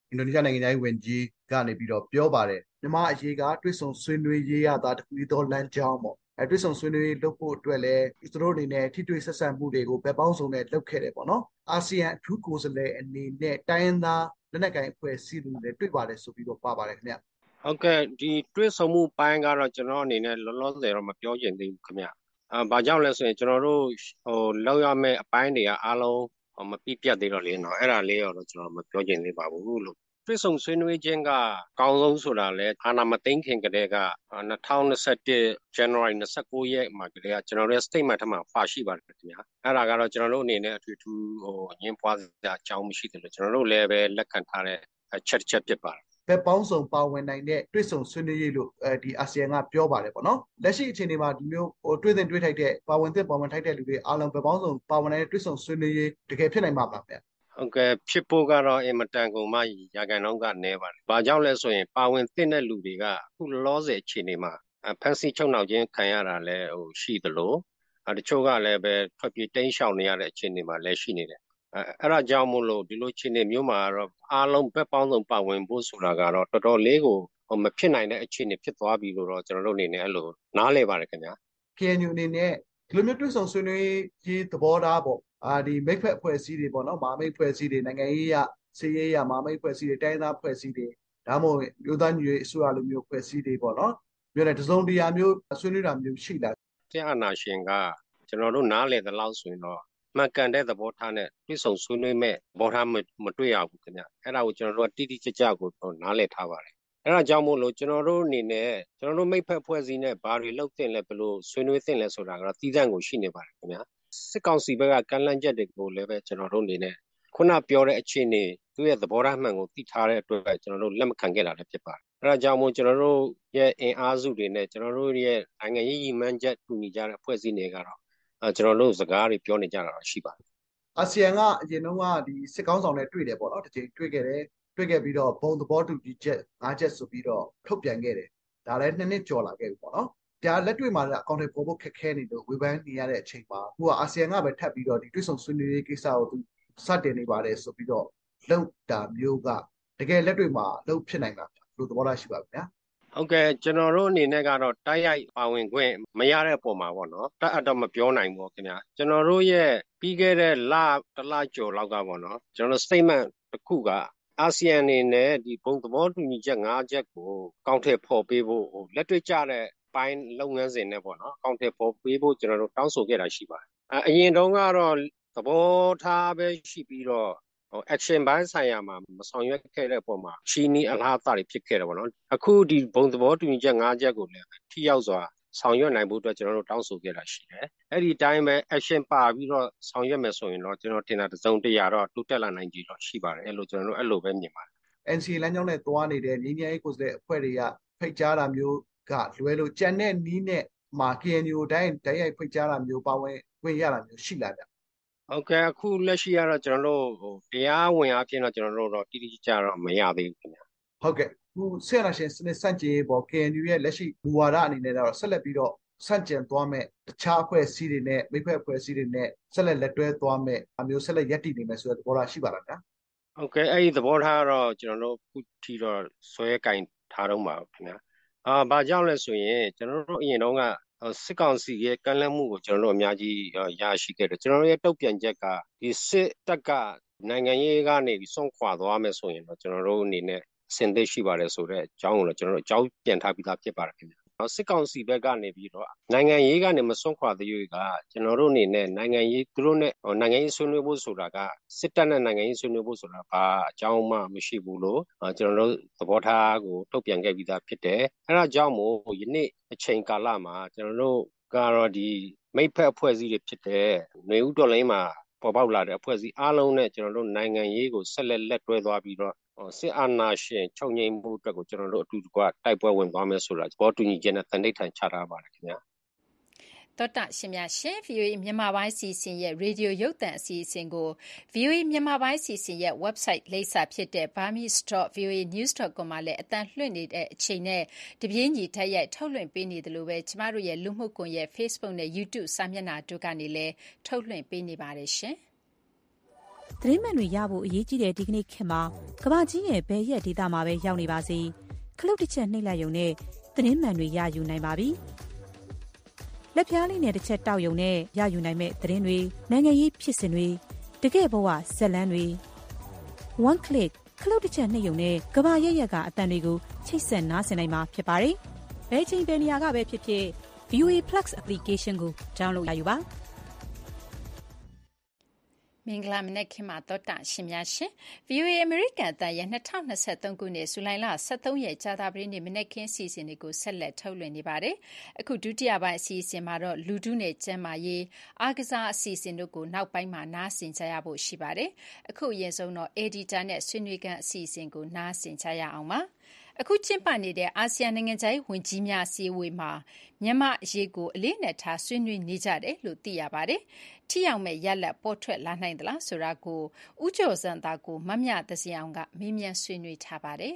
အင်ဒိုနီးရှားနိုင်ငံသားဝင်ကြီးကနေပြီးတော့ပြောပါတယ်မြန်မာအရေးကတွစ်ဆုံဆွေးနွေးရေးရတာတခုသောလမ်းကြောင်းပေါ့အဲတွစ်ဆုံဆွေးနွေးရေးလုပ်ဖို့အတွက်လည်းသူတို့အနေနဲ့ထိတွေ့ဆက်ဆံမှုတွေကိုဘက်ပေါင်းစုံနဲ့လုပ်ခဲ့တယ်ပေါ့နော်အာဆီယံအထူးကိုယ်စားလှယ်အနေနဲ့တိုင်းရင်းသားလက်နက်ကိုင်အဖွဲ့အစည်းတွေလည်းတွေ့ပါတယ်ဆိုပြီးတော့ပါပါတယ်ခင်ဗျဟုတ်ကဲ့ဒီတွစ်ဆုံမှုပိုင်းကတော့ကျွန်တော်အနေနဲ့လောလောဆယ်တော့မပြောချင်သေးဘူးခင်ဗျအာဘာကြောင့်လဲဆိုရင်ကျွန်တော်တို့ဟိုလောက်ရမယ့်အပိုင်းတွေကအားလုံးမပြည့်ပြတ်သေးတော့လေနော်အဲ့ဒါလေးတော့ကျွန်တော်မပြောချင်သေးပါဘူးလို့တွစ်ဆုံဆွေးနွေးခြင်းကကောင်းဆုံးဆိုတာလဲအာဏာမသိမ်းခင်ကတည်းက၂၀၂၁ January ၂၉ရက်မှာကတည်းကကျွန်တော်တို့ statement ထမှာပါရှိပါတယ်ခင်ဗျာအဲ့ဒါကတော့ကျွန်တော်တို့အနေနဲ့အထူးထူးဟိုညှင်းပွားစရာအကြောင်းမရှိတယ်လို့ကျွန်တော်တို့လည်းပဲလက်ခံထားတဲ့အချက်တစ်ချက်ဖြစ်ပါတယ်ဘက်ပေါင်းစုံပါဝင်နိုင်တဲ့တွစ်ဆုံဆွေးနွေးရေးလို့အဲဒီအာဆီယံကပြောပါတယ်ပေါ့နော်လက်ရှိအခြေအနေမှာဒီမျိုးဟိုတွစ်တဲ့တွစ်ထိုက်တဲ့ပါဝင်တဲ့ပါဝင်ထိုက်တဲ့လူတွေအားလုံးဘက်ပေါင်းစုံပါဝင်နိုင်တဲ့တွစ်ဆုံဆွေးနွေးရေးတကယ်ဖြစ်နိုင်မှာပါဗျဟုတ်ကဲ့ဖြစ်ဖို့ကတော့အင်မတန်ကုန်မှရာခိုင်နှုန်းကနေပါတယ်။ဘာကြောင့်လဲဆိုရင်ပါဝင်သင့်တဲ့လူတွေကအခုလောဆယ်အခြေအနေမှာဖန်စီချုပ်နှောက်ခြင်းခံရတာလည်းဟိုရှိသလိုအဲတချို့ကလည်းပဲထွက်ပြေးတိမ်းရှောင်နေရတဲ့အခြေအနေမှာလည်းရှိနေတယ်။အဲအဲ့ဒါကြောင့်မို့လို့ဒီလိုအခြေအနေမျိုးမှာတော့အားလုံးဘက်ပေါင်းစုံပါဝင်ဖို့ဆိုတာကတော့တော်တော်လေးကိုဟိုမဖြစ်နိုင်တဲ့အခြေအနေဖြစ်သွားပြီလို့တော့ကျွန်တော်တို့အနေနဲ့အဲ့လိုနားလည်ပါတယ်ခင်ဗျာ။ K N U အနေနဲ့ဒီလိုမျိုးတွစ်ဆုံဆွေးနွေးရေးသဘောထားပေါ့အာဒီမိတ်ဖက်အဖွဲ့အစည်းတွေပေါ့နော်မာမိတ်အဖွဲ့အစည်းတွေနိုင်ငံရေးရစီးရေးရမာမိတ်အဖွဲ့အစည်းတွေတိုင်းသားအဖွဲ့အစည်းတွေဒါမှမဟုတ်မျိုးသားညီညွတ်ရေးအစိုးရလိုမျိုးအဖွဲ့အစည်းတွေပေါ့နော်မျိုးနဲ့တစုံတရာမျိုးဆွေးနွေးတာမျိုးရှိလားတဲ့အာဏာရှင်ကကျွန်တော်တို့နားလည်သလောက်ဆိုရင်တော့မှန်ကန်တဲ့သဘောထားနဲ့တွစ်ဆုံဆွေးနွေးမဲ့သဘောထားမတွေ့ရဘူးခင်ဗျအဲ့ဒါကိုကျွန်တော်တို့တိတိကျကျကိုနားလည်ထားပါတယ်အဲ့ဒါကြောင့်မို့လို့ကျွန်တော်တို့အနေနဲ့ကျွန်တော်တို့မိတ်ဖက်ဖွဲ့စည်းနဲ့ဘာတွေလုပ်သင့်လဲဘယ်လိုဆွေးနွေးသင့်လဲဆိုတာကတော့တည်တံ့ကိုရှိနေပါတယ်ခင်ဗျာစစ်ကောင်စီဘက်ကကန့်လန့်ချက်တွေကိုလည်းပဲကျွန်တော်တို့အနေနဲ့ခုနပြောတဲ့အခြေအနေသူ့ရဲ့သဘောထားမှန်ကိုသိထားတဲ့အတွက်ပဲကျွန်တော်တို့လက်မခံခဲ့တာလည်းဖြစ်ပါတယ်အဲ့ဒါကြောင့်မို့ကျွန်တော်တို့ရဲ့အင်အားစုတွေနဲ့ကျွန်တော်တို့ရဲ့နိုင်ငံရေးရည်မှန်းချက်တူညီကြတဲ့အဖွဲ့အစည်းတွေကတော့အဲကျွန်တော်တို့စကားတွေပြောနေကြတာရှိပါတယ်အာဆီယံကအရင်တုန်းကဒီစစ်ကောင်းဆောင်နဲ့တွေ့တယ်ပေါ့နော်တစ်ချိန်တွေ့ခဲ့တယ်တွေ့ခဲ့ပြီးတော့ဘုံသဘောတူညီချက်၅ချက်ဆိုပြီးတော့ထုတ်ပြန်ခဲ့တယ်ဒါလည်းနှစ်နှစ်ကျော်လာခဲ့ပြီပေါ့နော်ဒါလက်တွေ့မှာလည်းအကောင့်တွေပေါ်ဖို့ခက်ခဲနေလို့ဝေဖန်နေရတဲ့အချိန်မှာအခုကအာဆီယံကပဲထပ်ပြီးတော့ဒီတွစ်ဆုံဆွေးနွေးရေးကိစ္စကိုသူစတင်နေပါတယ်ဆိုပြီးတော့လောက်တာမျိုးကတကယ်လက်တွေ့မှာလောက်ဖြစ်နိုင်တာလို့သဘောထားရှိပါဗျာဟုတ်ကဲ့ကျွန်တော်တို့အနေနဲ့ကတော့တိုက်ရိုက်ပါဝင်ခွင့်မရတဲ့အပေါ်မှာပေါ့နော်တက်အတော့မပြောနိုင်ဘူးခင်ဗျာကျွန်တော်တို့ရဲ့ပြီးခဲ့တဲ့လတစ်လကျော်လောက်ကပေါ့နော်ကျွန်တော်တို့ statement တစ်ခုကအာဆီယံအနေနဲ့ဒီဘုံသဘောတူညီချက်၅ချက်ကိုကောက်ထည့်ဖော်ပေးဖို့လက်တွေ့ကျတဲ့ပိုင်းလုပ်ငန်းစဉ်နဲ့ပေါ့နော်ကောက်ထည့်ဖော်ပေးဖို့ကျွန်တော်တို့တောင်းဆိုခဲ့တာရှိပါတယ်အရင်တုန်းကတော့သဘောထားပဲရှိပြီးတော့ဟို action ဘိုင်းဆိုင်ရာမှာမဆောင်ရွက်ခဲ့တဲ့အပေါ်မှာချီနီအလားအသားတွေဖြစ်ခဲ့တယ်ပေါ့နော်အခုဒီဘုံသဘောတူညီချက်၅ချက်ကိုလည်းထိရောက်စွာဆောင်ရွက်နိုင်ဖို့အတွက်ကျွန်တော်တို့တောင်းဆိုခဲ့တာရှိတယ်အဲ့ဒီတိုင်းပဲ action ပါပြီးတော့ဆောင်ရွက်မယ်ဆိုရင်တော့ကျွန်တော်ထင်တာတစုံတရာတော့တိုးတက်လာနိုင်ကြတော့ရှိပါတယ်အဲ့လိုကျွန်တော်တို့အဲ့လိုပဲမြင်ပါတယ် N C A လမ်းကြောင်းနဲ့သွားနေတဲ့ငြိမ်းချမ်းရေးကိုယ်စားလှယ်အဖွဲ့တွေကဖိတ်ကြားတာမျိုးကလွယ်လို့ကြံတဲ့နီးနဲ့မှာ K N U တိုင်းတိုင်းရိုက်ဖိတ်ကြားတာမျိုးပါဝင်ဝင်ရတာမျိုးရှိလာကြဟုတ်ကဲ့အခုလက်ရှိကတော့ကျွန်တော်တို့ဟိုတရားဝင်အဖြစ်တော့ကျွန်တော်တို့တော့တိတိကျကျတော့မရသေးဘူးခင်ဗျာဟုတ်ကဲ့ခုဆရာနာရှင်စနစ်စန့်ကျင်ရေးပေါ် K N U ရဲ့လက်ရှိမူဝါဒအနေနဲ့တော့ဆက်လက်ပြီးတော့စန့်ကျင်သွားမဲ့တခြားအဖွဲ့အစည်းတွေနဲ့မိဖက်အဖွဲ့အစည်းတွေနဲ့ဆက်လက်လက်တွဲသွားမဲ့အမျိုးဆက်လက်ရပ်တည်နေမယ်ဆိုတဲ့သဘောထားရှိပါလားဗျာဟုတ်ကဲ့အဲ့ဒီသဘောထားတော့ကျွန်တော်တို့ခုထိတော့ဆွဲကင်ထားတော့မှာခင်ဗျာအာဘာကြောင့်လဲဆိုရင်ကျွန်တော်တို့အရင်တုန်းကစစ်ကောင်စီရဲ့ကန့်လန့်မှုကိုကျွန်တော်တို့အများကြီးရရှိခဲ့တယ်ကျွန်တော်တို့ရဲ့တုတ်ပြန်ချက်ကဒီစစ်တပ်ကနိုင်ငံရေးကနေပြီးစွန့်ခွာသွားမယ်ဆိုရင်တော့ကျွန်တော်တို့အနေနဲ့စင်သိရှိပါတယ်ဆိုတော့အကြောင်းကိုတော့ကျွန်တော်တို့အကြောင်းပြန်ထားပြီးသားဖြစ်ပါတယ်ခင်ဗျာစစ်ကောင်စီဘက်ကနေပြီးတော့နိုင်ငံရေးကနေမစွန့်ခွာသေး၍ကကျွန်တော်တို့အနေနဲ့နိုင်ငံရေးသူတို့နဲ့နိုင်ငံရေးဆွေးနွေးဖို့ဆိုတာကစစ်တပ်နဲ့နိုင်ငံရေးဆွေးနွေးဖို့ဆိုတာဘာအကြောင်းမှမရှိဘူးလို့ကျွန်တော်တို့သဘောထားကိုထုတ်ပြန်ခဲ့ပြီးသားဖြစ်တယ်အဲဒါကြောင့်မို့ယနေ့အချိန်ကာလမှာကျွန်တော်တို့ကတော့ဒီမိတ်ဖက်အဖွဲ့အစည်းတွေဖြစ်တဲ့ຫນွေဦးတော်လိုင်းမှာပေါ်ပေါက်လာတဲ့အဖွဲ့အစည်းအားလုံးနဲ့ကျွန်တော်တို့နိုင်ငံရေးကိုဆက်လက်လက်တွဲသွားပြီးတော့စစ်အာဏာရှင်ချုပ်ငြိမ်းမှုအတွက်ကိုကျွန်တော်တို့အတူတကွတိုက်ပွဲဝင်သွားမယ်ဆိုတာသဘောတူညီချက်နဲ့တန်ဋိဌာန်ချထားပါတယ်ခင်ဗျာတော်တာရှင်များရှင် V O A မြန်မာပိုင်းစီစဉ်ရဲ့ရေဒီယိုရုပ်သံအစီအစဉ်ကို V O A မြန်မာပိုင်းစီစဉ်ရဲ့ website လိပ်စာဖြစ်တဲ့ burmese dot v o a news dot com မှာလည်းအတန်လွှင့်နေတဲ့အချိန်နဲ့တပြေးညီထက်ရိုက်ထုတ်လွှင့်ပေးနေတယ်လို့ပဲကျမတို့ရဲ့လူမှုကွန်ရက် Facebook နဲ့ YouTube စာမျက်နှာတို့ကနေလည်းထုတ်လွှင့်ပေးနေပါတယ်ရှင်။သတင်းမှန်တွေရဖို့အရေးကြီးတဲ့ဒီကနေ့ခေတ်မှာကမ္ဘာကြီးရဲ့ဘယ်ရက်ဒေသမှာပဲရောက်နေပါစေခလုတ်တစ်ချက်နှိပ်လိုက်ရုံနဲ့သတင်းမှန်တွေရယူနိုင်ပါပြီလက်ပြားလေးနဲ့တစ်ချက်တောက်ရုံနဲ့ရယူနိုင်မဲ့သတင်းတွေနိုင်ငံရေးဖြစ်စဉ်တွေတကယ်ဘဝဇက်လန်းတွေ one click ခလုတ်တစ်ချက်နှိပ်ရုံနဲ့ကမ္ဘာရက်ရက်ကအတန်တွေကိုချိတ်ဆက်နားဆင်နိုင်မှာဖြစ်ပါတယ်ဘယ်ချိန်ဘယ်နေရာကပဲဖြစ်ဖြစ် ဗီအိုအေ Plus application ကို download ရယူပါမင်္ဂလာမနက်ခင်းမှာတော်တာရှင်များရှင် ဗီအိုအေ American အသံရဲ့၂၀၂၃ခုနှစ်ဇူလိုင်လ၁၃ရက်ကြာသပတေးနေ့မနက်ခင်းစီစဉ်တွေကိုဆက်လက်ထုတ်လွှင့်နေပါတယ်။အခုဒုတိယပိုင်းအစီအစဉ်မှာတော့လူထုနဲ့ကျန်းမာရေးအားကစားအစီအစဉ်တို့ကိုနောက်ပိုင်းမှာနားဆင်ကြရဖို့ရှိပါတယ်။အခုအရင်ဆုံးတော့ Editor နဲ့ဆွေးနွေးခန်းအစီအစဉ်ကိုနားဆင်ကြရအောင်ပါ။အခုကျင်းပနေတဲ့အာဆီယံနိုင်ငံခြားရေးဝန်ကြီးများအစည်းအဝေးမှာမြန်မာအရေးကိုအလေးအနက်ထားဆွေးနွေးနေကြတယ်လို့သိရပါတယ်။ထိရောက်မဲ့ရလဒ်ပေါ်ထွက်လာနိုင်သလားဆိုတာကိုဦးကျော်စံသားကိုမမြသဇင်အောင်ကမေးမြန်းဆွေးနွေးထားပါတယ်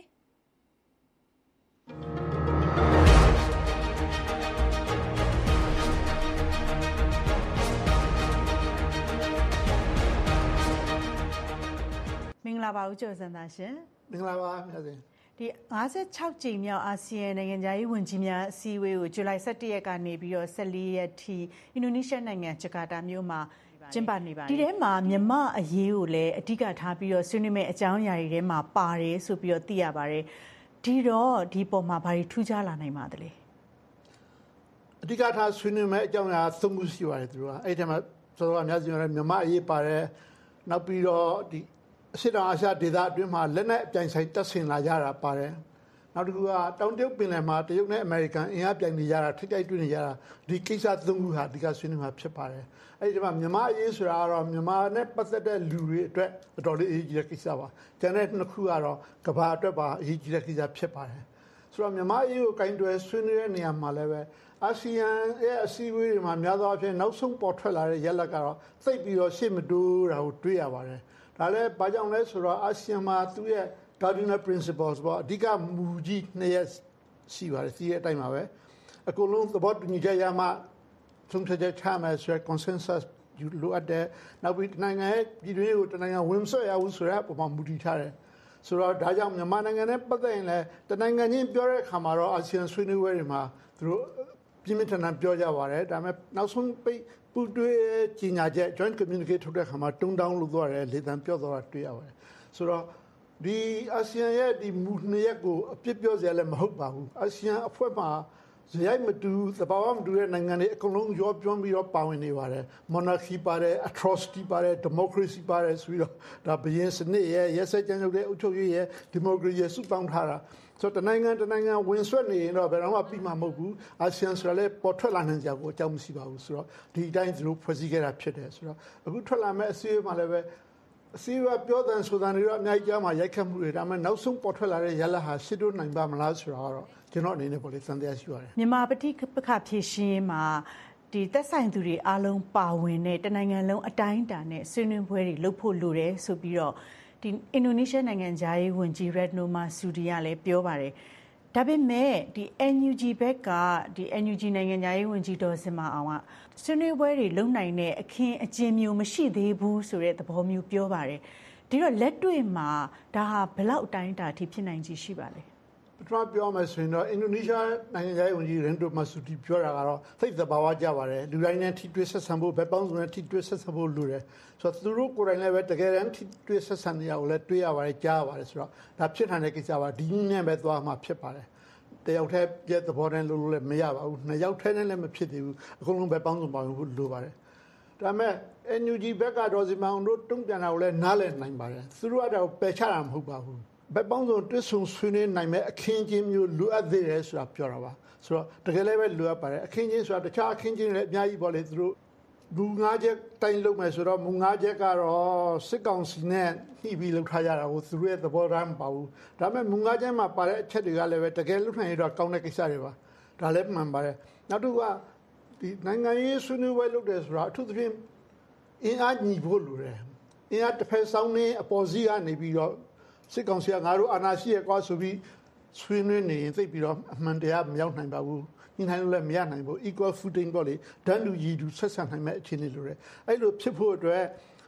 ။မင်္ဂလာပါဦးကျော်စံသားရှင်။မင်္ဂလာပါမြတ်စင်။ဒီ၅၆ကြိမ်မြောက်အာဆီယံနိုင်ငံခြားရေးဝန်ကြီးများအစည်းအဝေးကိုဇူလိုင်၁၁ရက်ကနေပြီးတော့၁၄ရက်ထိအင်ဒိုနီးရှားနိုင်ငံဂျကာတာမြို့မှာကျင်းပနေပါတယ်ဒီထဲမှာမြန်မာအရေးကိုလည်းအဓိကထားပြီးတော့ဆွေးနွေးမယ့်အကြောင်းအရာတွေထဲမှာပါတယ်ဆိုပြီးတော့သိရပါတယ်ဒီတော့ဒီပေါ်မှာဘာတွေထူးခြားလာနိုင်ပါသလဲအဓိကထားဆွေးနွေးမယ့်အကြောင်းအရာသုံးခုရှိပါတယ်သူတို့ကအဲ့ဒီမှာဆိုတော့အများကြီးပြောမြန်မာအရေးပါတယ်နောက်ပြီးတော့ဒီအရှေ့တောင်အာရှဒေသအတွင်းမှာလက်နက်အပြိုင်ဆိုင်တပ်ဆင်လာကြတာပါတယ်နောက်တစ်ခုကတောင်တရုတ်ပင်လယ်မှာတရုတ်နဲ့အမေရိကန်အင်အားပြိုင်နေကြတာထိတိုက်တွေ့နေကြတာဒီကိစ္စသုံးခုဟာအဓိကဆွေးနွေးမှာဖြစ်ပါတယ်အဲ့ဒီမှာမြန်မာအရေးဆိုတာကတော့မြန်မာနဲ့ပတ်သက်တဲ့လူတွေအတွက်အတော်လေးအရေးကြီးတဲ့ကိစ္စပါကျန်တဲ့နှစ်ခုကတော့ကမ္ဘာအတွက်ပါအရေးကြီးတဲ့ကိစ္စဖြစ်ပါတယ်ဆိုတော့မြန်မာအရေးကိုကင်တွယ်ဆွေးနွေးတဲ့နေရာမှာလည်းပဲအာဆီယံရဲ့အစည်းအဝေးတွေမှာများသောအားဖြင့်နောက်ဆုံးပေါ်ထွက်လာတဲ့ရလဒ်ကတော့သိပ်ပြီးတော့ရှေ့မတိုးတာကိုတွေ့ရပါတယ်ဒါလည်းဘာကြောင့်လဲဆိုတော့အာဆီယံမှာသူ့ရဲ့ cardinal principles ပေါ့အဓိကမူကြီးနှစ်ရပ်ရှိပါတယ်စီးတဲ့အတိုင်းပါပဲအကုန်လုံးသဘောတူညီချက်ရမှဆုံးဖြတ်ချက်ချမယ်ဆိုတဲ့ consensus ယူလို့အပ်တယ်နောက်ပြီးနိုင်ငံရဲ့ပြည်တွင်းကိုတနိုင်ငံဝင်ဆွဲရဘူးဆိုတဲ့ပုံမှန်မူတည်ထားတယ်ဆိုတော့ဒါကြောင့်မြန်မာနိုင်ငံနဲ့ပတ်သက်ရင်လည်းတနိုင်ငံချင်းပြောတဲ့အခါမှာတော့အာဆီယံဆွေးနွေးပွဲတွေမှာသူတို့ပြင်းပြထန်ထန်ပြောကြပါတယ်ဒါပေမဲ့နောက်ဆုံးပိတ်ပူတွဲကြီးညာချက် joint communique ထုတ်တဲ့အခါမှာတုံးတောင်းလို့သွားတယ်လေတံပြောသွားတာတွေ့ရပါတယ်ဆိုတော့ဒီအာဆီယံရဲ့ဒီမူနှစ်ရပ်ကိုအပြစ်ပြောစရာလည်းမဟုတ်ပါဘူးအာဆီယံအဖွဲ့မှာဇယိုက်မတူသဘာဝမတူတဲ့နိုင်ငံတွေအကုန်လုံးရောပြောပြီးတော့ပါဝင်နေပါတယ် monarchy ပါတယ် atrocity ပါတယ် democracy ပါတယ်ဆိုပြီးတော့ဒါဘရင်စနစ်ရဲ့ရက်စက်ကြမ်းကြုတ်တဲ့အုပ်ချုပ်ရေးရဲ့ democracy ရဲ့စုပေါင်းထားတာဆိုတော့တနိုင်ငံတနိုင်ငံဝင်ဆွဲနေရင်တော့ဘယ်တော့မှပြီးမှာမဟုတ်ဘူးအာဆီယံဆိုတာလည်းပေါ်ထွက်လာနိုင်ကြဘူးအကြောင်းမရှိပါဘူးဆိုတော့ဒီအတိုင်းသူတို့ဖွဲ့စည်းခဲ့တာဖြစ်တယ်ဆိုတော့အခုထွက်လာမဲ့အစည်းအဝေးမှာလည်းပဲအစည်းအဝေးပြောတဲ့ဆိုတာတွေတော့အများကြီးကြားမှာရိုက်ခတ်မှုတွေဒါပေမဲ့နောက်ဆုံးပေါ်ထွက်လာတဲ့ရလဒ်ဟာရှစ်တို့နိုင်ပါမလားဆိုတာကတော့ကျွန်တော်အနေနဲ့ပေါ့လေသံတရားရှိပါတယ်မြန်မာပဋိပက္ခဖြေရှင်းမှာဒီသက်ဆိုင်သူတွေအားလုံးပါဝင်တဲ့တနိုင်ငံလုံးအတိုင်းအတာနဲ့ဆွေးနွေးပွဲတွေလုပ်ဖို့လိုတယ်ဆိုပြီးတော့ဒီအင်ဒိုနီးရှားနိုင်ငံသားရေးဝန်ကြီး Retno Marsudi ကလည်းပြောပါတယ်ဒါပေမဲ့ဒီ N U G ဘက်ကဒီ N U G နိုင်ငံသားရေးဝန်ကြီးဒေါ်စင်မာအောင်ကဆွေးနွေးပွဲတွေလုပ်နိုင်တဲ့အခင်းအကျင်းမျိုးမရှိသေးဘူးဆိုတဲ့သဘောမျိုးပြောပါတယ်ဒီတော့လက်တွေ့မှာဒါဟာဘယ်လောက်အတိုင်းအတာအထိဖြစ်နိုင်ခြေရှိပါလဲပထမပြောမယ်ဆိုရင်တော့အင်ဒိုနီးရှားနိုင်ငံသားရေးဝန်ကြီး Retno Marsudi ပြောတာကတော့သိသဘာဝကျပါတယ်လူတိုင်းနဲ့ထိတွေ့ဆက်ဆံဖို့ဘယ်ပေါင်းစုံနဲ့ထိတွေ့ဆက်ဆံဖို့လိုတယ်ဆိုတော့သူတို့ကိုယ်တိုင်လည်းပဲတကယ်တမ်းထိတွေ့ဆက်ဆံနေရကိုလည်းတွေ့ရပါတယ်ကြားရပါတယ်ဆိုတော့ဒါဖြစ်နိုင်တဲ့ကိစ္စပါဒီနည်းနဲ့ပဲသွားမှာဖြစ်ပါတယ်တယောက်တည်းပြတဲ့သဘောတည်းလို့လည်းမရပါဘူးနှစ်ယောက်တည်းနဲ့လည်းမဖြစ်သေးဘူးအကုန်လုံးပဲပေါင်းစုံပါဝင်ဖို့လိုပါတယ်ဒါပေမဲ့ N U G ဘက်ကတော့ဒီမောင်တို့တုံ့ပြန်တာကိုလည်းနားလည်နိုင်ပါတယ်သူတို့ကတော့ပယ်ချတာမဟုတ်ပါဘူးဘယ်ပေါင်းစုံတွစ်ဆုံဆွေးနွေးနိုင်မဲ့အခင်းချင်းမျိုးလိုအပ်သေးတယ်ဆိုတာပြောတာပါဆိုတော့တကယ်လည်းပဲလိုအပ်ပါတယ်အခင်းချင်းဆိုတာတခြားအခင်းချင်းတွေလည်းအများကြီးပေါ့လေသူတို့မူငါးချက်တိုင်းလုပ်မယ်ဆိုတော့မူငါးချက်ကတော့စစ်ကောင်စီနဲ့နှိပြီးလုပ်ထားကြတာကိုသူတို့ရဲ့သဘောထားမပါဘူးဒါပေမဲ့မူငါးချက်မှာပါတဲ့အချက်တွေကလည်းပဲတကယ်လုပ်နိုင်ရတော့ကောင်းတဲ့ကိစ္စတွေပါဒါလည်းမှန်ပါတယ်နောက်တစ်ခုကဒီနိုင်ငံရေးဆွေးနွေးပွဲလုပ်တယ်ဆိုတာအထူးသဖြင့်အင်အားညီဖို့လိုတယ်အင်အားတစ်ဖက်ဆောင်နေအပေါ်စီးကနေပြီးတော့စစ်ကောင်စီကငါတို့အာဏာရှိရကွာဆိုပြီးဆွေးနွေးနေရင်သိပြီးတော့အမှန်တရားမရောက်နိုင်ပါဘူးညီနိုင်လို့လည်းမရနိုင်ဘူး equal footing ပေါ့လေတန်းတူရည်တူဆက်ဆံနိုင်မဲ့အခြေအနေလိုတယ်အဲ့လိုဖြစ်ဖို့အတွက်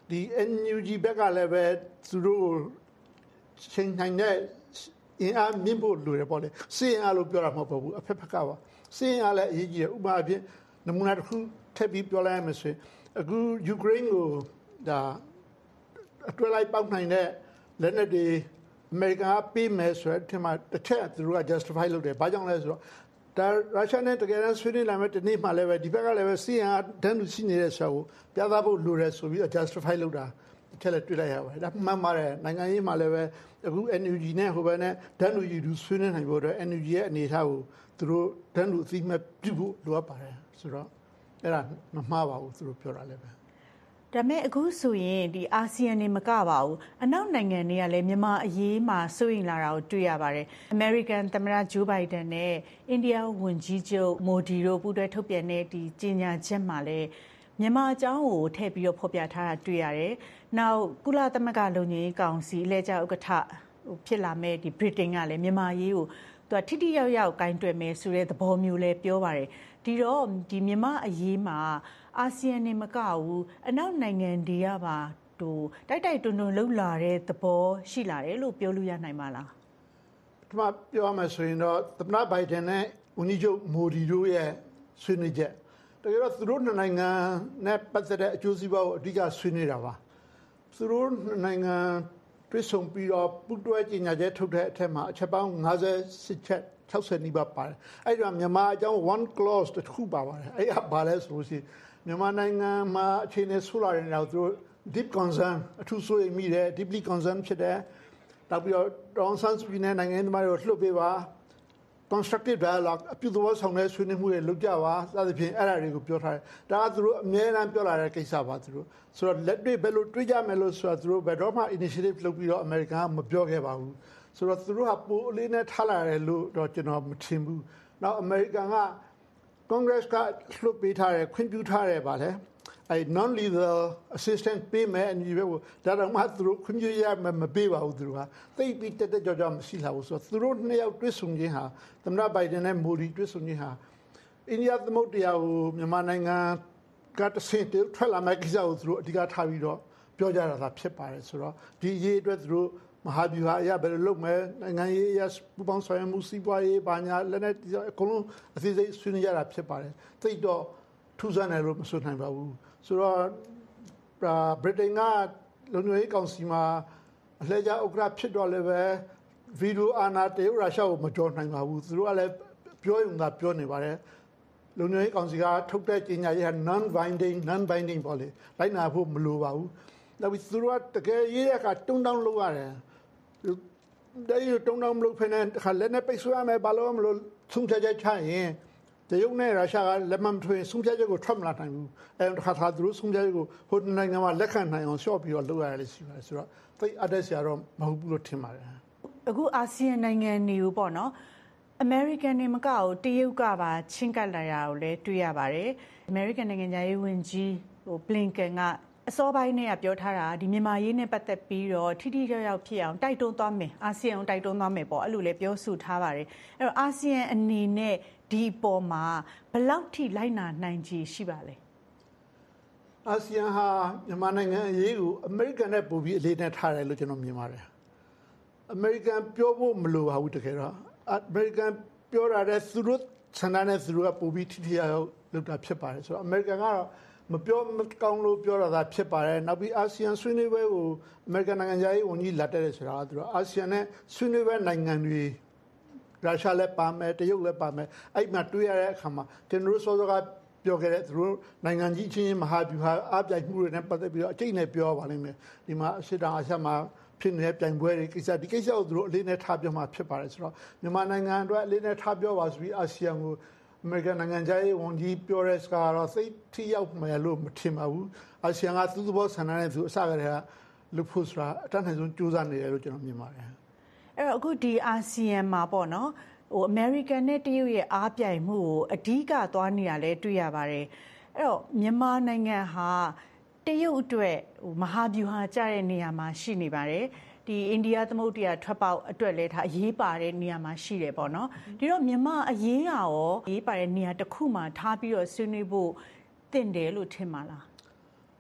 ဒီ N U G ဘက်ကလည်းပဲသူတို့ချိန်နိုင်တဲ့အင်အားမြင့်ဖို့လိုတယ်ပေါ့လေစီရင်အားလို့ပြောတာမဟုတ်ဘူးအဖက်ဖက်ကပါစီရင်အားလည်းအရေးကြီးတယ်ဥပမာအဖြစ်နမူနာတစ်ခုထပ်ပြီးပြောလိုက်ရမယ်ဆိုရင်အခုယူကရိန်းကိုဒါအတွဲလိုက်ပေါက်နိုင်တဲ့လက်နက်တွေအမေရိကန်ကပေးမယ်ဆိုတဲ့ဒီမှာတစ်ချက်သူတို့က justify လုပ်တယ်ဘာကြောင့်လဲဆိုတော့ဒါရုရှားနဲ့တကယ်တမ်းဆွေးနွေးလာမယ့်ဒီနေ့မှလည်းပဲဒီဘက်ကလည်းပဲစီရင်အားတန်းလူရှိနေတဲ့ဆိုကိုပြသဖို့လိုတယ်ဆိုပြီး justify လုပ်တာတစ်ချက်လည်းတွေ့လိုက်ရပါတယ်ဒါမှန်ပါတယ်နိုင်ငံရေးမှာလည်းပဲအခု N U G နဲ့ဟိုဘက်နဲ့တန်းလူကြီးသူဆွေးနွေးနိုင်ဖို့အတွက် N U G ရဲ့အနေအထားကိုသူတို့တန်းလူအသိမှတ်ပြုဖို့လိုအပ်ပါတယ်ဆိုတော့အဲ့ဒါမမှားပါဘူးသူတို့ပြောတာလည်းပဲဒါပေမဲ့အခုဆိုရင်ဒီအာဆီယံနေမကပါဘူးအနောက်နိုင်ငံတွေကလည်းမြန်မာအရေးမှာစိုးရိမ်လာတာကိုတွေ့ရပါတယ်အမေရိကန်သမ္မတဂျိုးဘိုင်ဒန်နဲ့အိန္ဒိယဝန်ကြီးချုပ်မိုဒီတို့ပူးတွဲထုတ်ပြန်တဲ့ဒီကြေညာချက်မှာလည်းမြန်မာအကြောင်းကိုထည့်ပြီးတော့ဖော်ပြထားတာတွေ့ရတယ်။နောက်ကုလသမဂ္ဂလုံခြုံရေးကောင်စီအလဲကျဥက္ကဋ္ဌဖြစ်လာမဲ့ဒီဗြိတိန်ကလည်းမြန်မာရေးကိုသူကထိထိရောက်ရောက်ကိုင်တွယ်မယ်ဆိုတဲ့သဘောမျိုးလည်းပြောပါတယ်။ဒီတော့ဒီမြန်မာအရေးမှာအာဆီယံနေမကဘူးအနောက်နိုင်ငံတွေကပါဟိုတိုက်တိုက်တွန်းတွန်းလှုပ်လာတဲ့သဘောရှိလာတယ်လို့ပြောလို့ရနိုင်ပါလား။ဒီမှာပြောရမယ်ဆိုရင်တော့သမ္မတဘိုင်ဒန်နဲ့ဝန်ကြီးချုပ်မိုဒီတို့ရဲ့ဆွေးနွေးချက်တကယ်တော့သူတို့နှစ်နိုင်ငံနဲ့ပတ်သက်တဲ့အကျိုးစီးပွားကိုအဓိကဆွေးနွေးတာပါသူတို့နှစ်နိုင်ငံတွဲဆုံပြီးတော့ပူးတွဲကြေညာချက်ထုတ်တဲ့အထက်မှာအချက်ပေါင်း၅၈ချက်၆၀နီးပါးပါတယ်အဲ့ဒါမြန်မာအကြောင်း one clause တစ်ခုပါပါတယ်အဲ့ဒါဘာလဲဆိုလို့ရှိရင်မြန်မာနိုင်ငံမှာအခြေအနေဆိုးလာတဲ့နောက်သူတို့ deep concern အထူးဆိုရင်မိတယ် deeply concern ဖြစ်တယ်နောက်ပြီးတော့ဒေါန်ဆန်းစုကြည်နဲ့နိုင်ငံသားတွေကိုလှုပ်ပေးပါconstructive dialogue အပြုသဘောဆောင်တဲ့ဆွေးနွေးမှုတွေလုပ်ကြပါစသဖြင့်အဲ့ဒါတွေကိုပြောထားတယ်ဒါကသူတို့အများအားပြောလာတဲ့ကိစ္စပါသူတို့ဆိုတော့လက်တွေ့ဘယ်လိုတွေးကြမယ်လို့ဆိုတော့သူတို့ဘယ်တော့မှ initiative လုပ်ပြီးတော့အမေရိကန်ကမပြောခဲ့ပါဘူးဆိုတော့သူတို့ကပိုအလေးနဲ့ထားလာတယ်လို့တော့ကျွန်တော်မထင်ဘူးနောက်အမေရိကန်က Congress ကလှုပ်ပေးထားတယ်ခွင့်ပြုထားတယ်ပါလေအဲ non lethal assistance ပေးမယ်အညီပဲဒါတော့မှသူတို့ခွင့်ပြုရမပေးပါဘူးသူတို့ကသိပြီးတက်တက်ကြွကြွမရှိလာဘူးဆိုတော့သူတို့နှစ်ယောက်တွေ့ဆုံခြင်းဟာသမ္မတဘိုင်ဒန်နဲ့မိုဒီတွေ့ဆုံခြင်းဟာအိန္ဒိယသမုဒ္ဒရာကိုမြန်မာနိုင်ငံကတဆင့်ထွက်လာမယ့်ကိစ္စကိုသူတို့အဓိကထားပြီးတော့ပြောကြတာဖြစ်ပါတယ်ဆိုတော့ဒီအရေးအတွက်သူတို့မဟာဗျူဟာအရဘယ်လိုလုပ်မယ်နိုင်ငံရေးအရပူပေါင်းဆောင်ရွက်မှုစီးပွားရေးဘာညာလည်းနဲ့အကုန်လုံးအသေးစိတ်ဆွေးနွေးကြတာဖြစ်ပါတယ်သိတော့ထူးဆန်းတယ်လို့မဆိုနိုင်ပါဘူးဆိုတော့ဗြိတိန်ကလုံခြုံရေးကောင်စီမှာအလှည့်ကျဥက္ကဋ္ဌဖြစ်တော့လည်းပဲဗီဒီယိုအာဏာတရုတ်ရုရှားကိုမကြော်နိုင်ပါဘူးသူတို့ကလည်းပြောရုံသာပြောနေပါတယ်လုံခြုံရေးကောင်စီကထုတ်တဲ့ကြေညာချက် non binding non binding ပေါ့လေလိုက်နာဖို့မလိုပါဘူးနောက်ပြီးသူတို့ကတကယ်ရေးရကတုံးတောင်းလုပ်ရတယ်ဒါရီတုံးတောင်းမလုပ်ဖ ೇನೆ ခါလည်းနဲ့ပိတ်ဆို့ရမယ်ဘာလို့မလို့ဆုံးဖြတ်ချက်ချရင်တရုတ်နဲ့ရုရှားကလက်မထွေဆုံးဖြတ်ချက်ကိုထွက်မလာနိုင်ဘူးအဲခါခါသူတို့ဆုံးဖြတ်ချက်ကိုဟိုနိုင်ငံမှာလက်ခံနိုင်အောင်ရှော့ပြီးတော့လုပ်ရတယ်ရှိပါတယ်ဆိုတော့သိအပ်တဲ့ဆရာတော့မဟုတ်ဘူးလို့ထင်ပါတယ်အခုအာဆီယံနိုင်ငံတွေကိုပေါ့နော်အမေရိကန်နေမကဘူးတရုတ်ကပါချင်းကပ်လာတာကိုလည်းတွေ့ရပါတယ်အမေရိကန်နိုင်ငံသားရေးဝန်ကြီးဟိုဘလင်ကန်ကအစောပိုင်းနဲ့ကပြောထားတာဒီမြန်မာရေးနဲ့ပတ်သက်ပြီးတော့ထိထိရောက်ရောက်ဖြစ်အောင်တိုက်တွန်းသွားမယ်အာဆီယံတိုက်တွန်းသွားမယ်ပေါ့အဲ့လိုလည်းပြောဆိုထားပါတယ်အဲ့တော့အာဆီယံအနေနဲ့ဒီပေါ်မှာဘယ်လောက်ထိလိုက်နာနိုင်ခြေရှိပါလဲအာဆီယံဟာမြန်မာနိုင်ငံအရေးကိုအမေရိကန်နဲ့ပိုပြီးအလေးနဲ့ထားတယ်လို့ကျွန်တော်မြင်ပါတယ်အမေရိကန်ပြောဖို့မလိုပါဘူးတကယ်တော့အမေရိကန်ပြောရတဲ့သူတို့ဆန္ဒနဲ့သူတို့ကပိုပြီးထိထိရောက်ရောက်လုပ်တာဖြစ်ပါတယ်ဆိုတော့အမေရိကန်ကတော့မပြောမကောင်းလို့ပြောတာဖြစ်ပါတယ်နောက်ပြီးအာဆီယံဆွေးနွေးပွဲကိုအမေရိကန်နိုင်ငံသားရေးဝန်ကြီးလာတက်တယ်ဆိုတာကသူတို့အာဆီယံနဲ့ဆွေးနွေးပွဲနိုင်ငံတွေရုရှားလည်းပါမယ်တရုတ်လည်းပါမယ်အဲ့မှာတွေ့ရတဲ့အခါမှာကျွန်တော်တို့စောစောကပြောခဲ့တဲ့သူတို့နိုင်ငံကြီးချင်းမဟာဗျူဟာအပြိုင်မှုတွေနဲ့ပတ်သက်ပြီးတော့အကျိတ်နဲ့ပြောပါလိမ့်မယ်ဒီမှာအရှိတောင်အာရှမှာဖြစ်နေတဲ့ပြိုင်ပွဲတွေကိစ္စဒီကိစ္စကိုသူတို့အလေးနဲ့ထားပြောမှဖြစ်ပါတယ်ဆိုတော့မြန်မာနိုင်ငံအတွက်အလေးနဲ့ထားပြောပါဆိုပြီးအာဆီယံကိုအမေရိကန်နိုင်ငံသားရေးဝန်ကြီးပြောတဲ့စကားတော့သိထိရောက်မယ်လို့မထင်ပါဘူးအာဆီယံကသူ့သဘောဆန္ဒနဲ့သူအစကတည်းကလူဖို့ဆိုတာအတတ်နိုင်ဆုံးကြိုးစားနေတယ်လို့ကျွန်တော်မြင်ပါတယ်အဲ့တော့အခုဒီအာဆီယံမှာပေါ့နော်ဟိုအမေရိကန်နဲ့တရုတ်ရဲ့အားပြိုင်မှုကိုအဓိကသွားနေတာလည်းတွေ့ရပါတယ်အဲ့တော့မြန်မာနိုင်ငံဟာတရုတ်အတွက်ဟိုမဟာဗျူဟာကျတဲ့နေရာမှာရှိနေပါတယ်ဒီအိန္ဒိယသမုဒ္ဒရာထွက်ပေါက်အတွက်လည်းဒါအရေးပါတဲ့နေရာမှာရှိတယ်ပေါ့နော်ဒီတော့မြန်မာအရေးကရောအရေးပါတဲ့နေရာတစ်ခုမှာထားပြီးတော့ဆွေးနွေးဖို့တင့်တယ်လို့ထင်ပါလား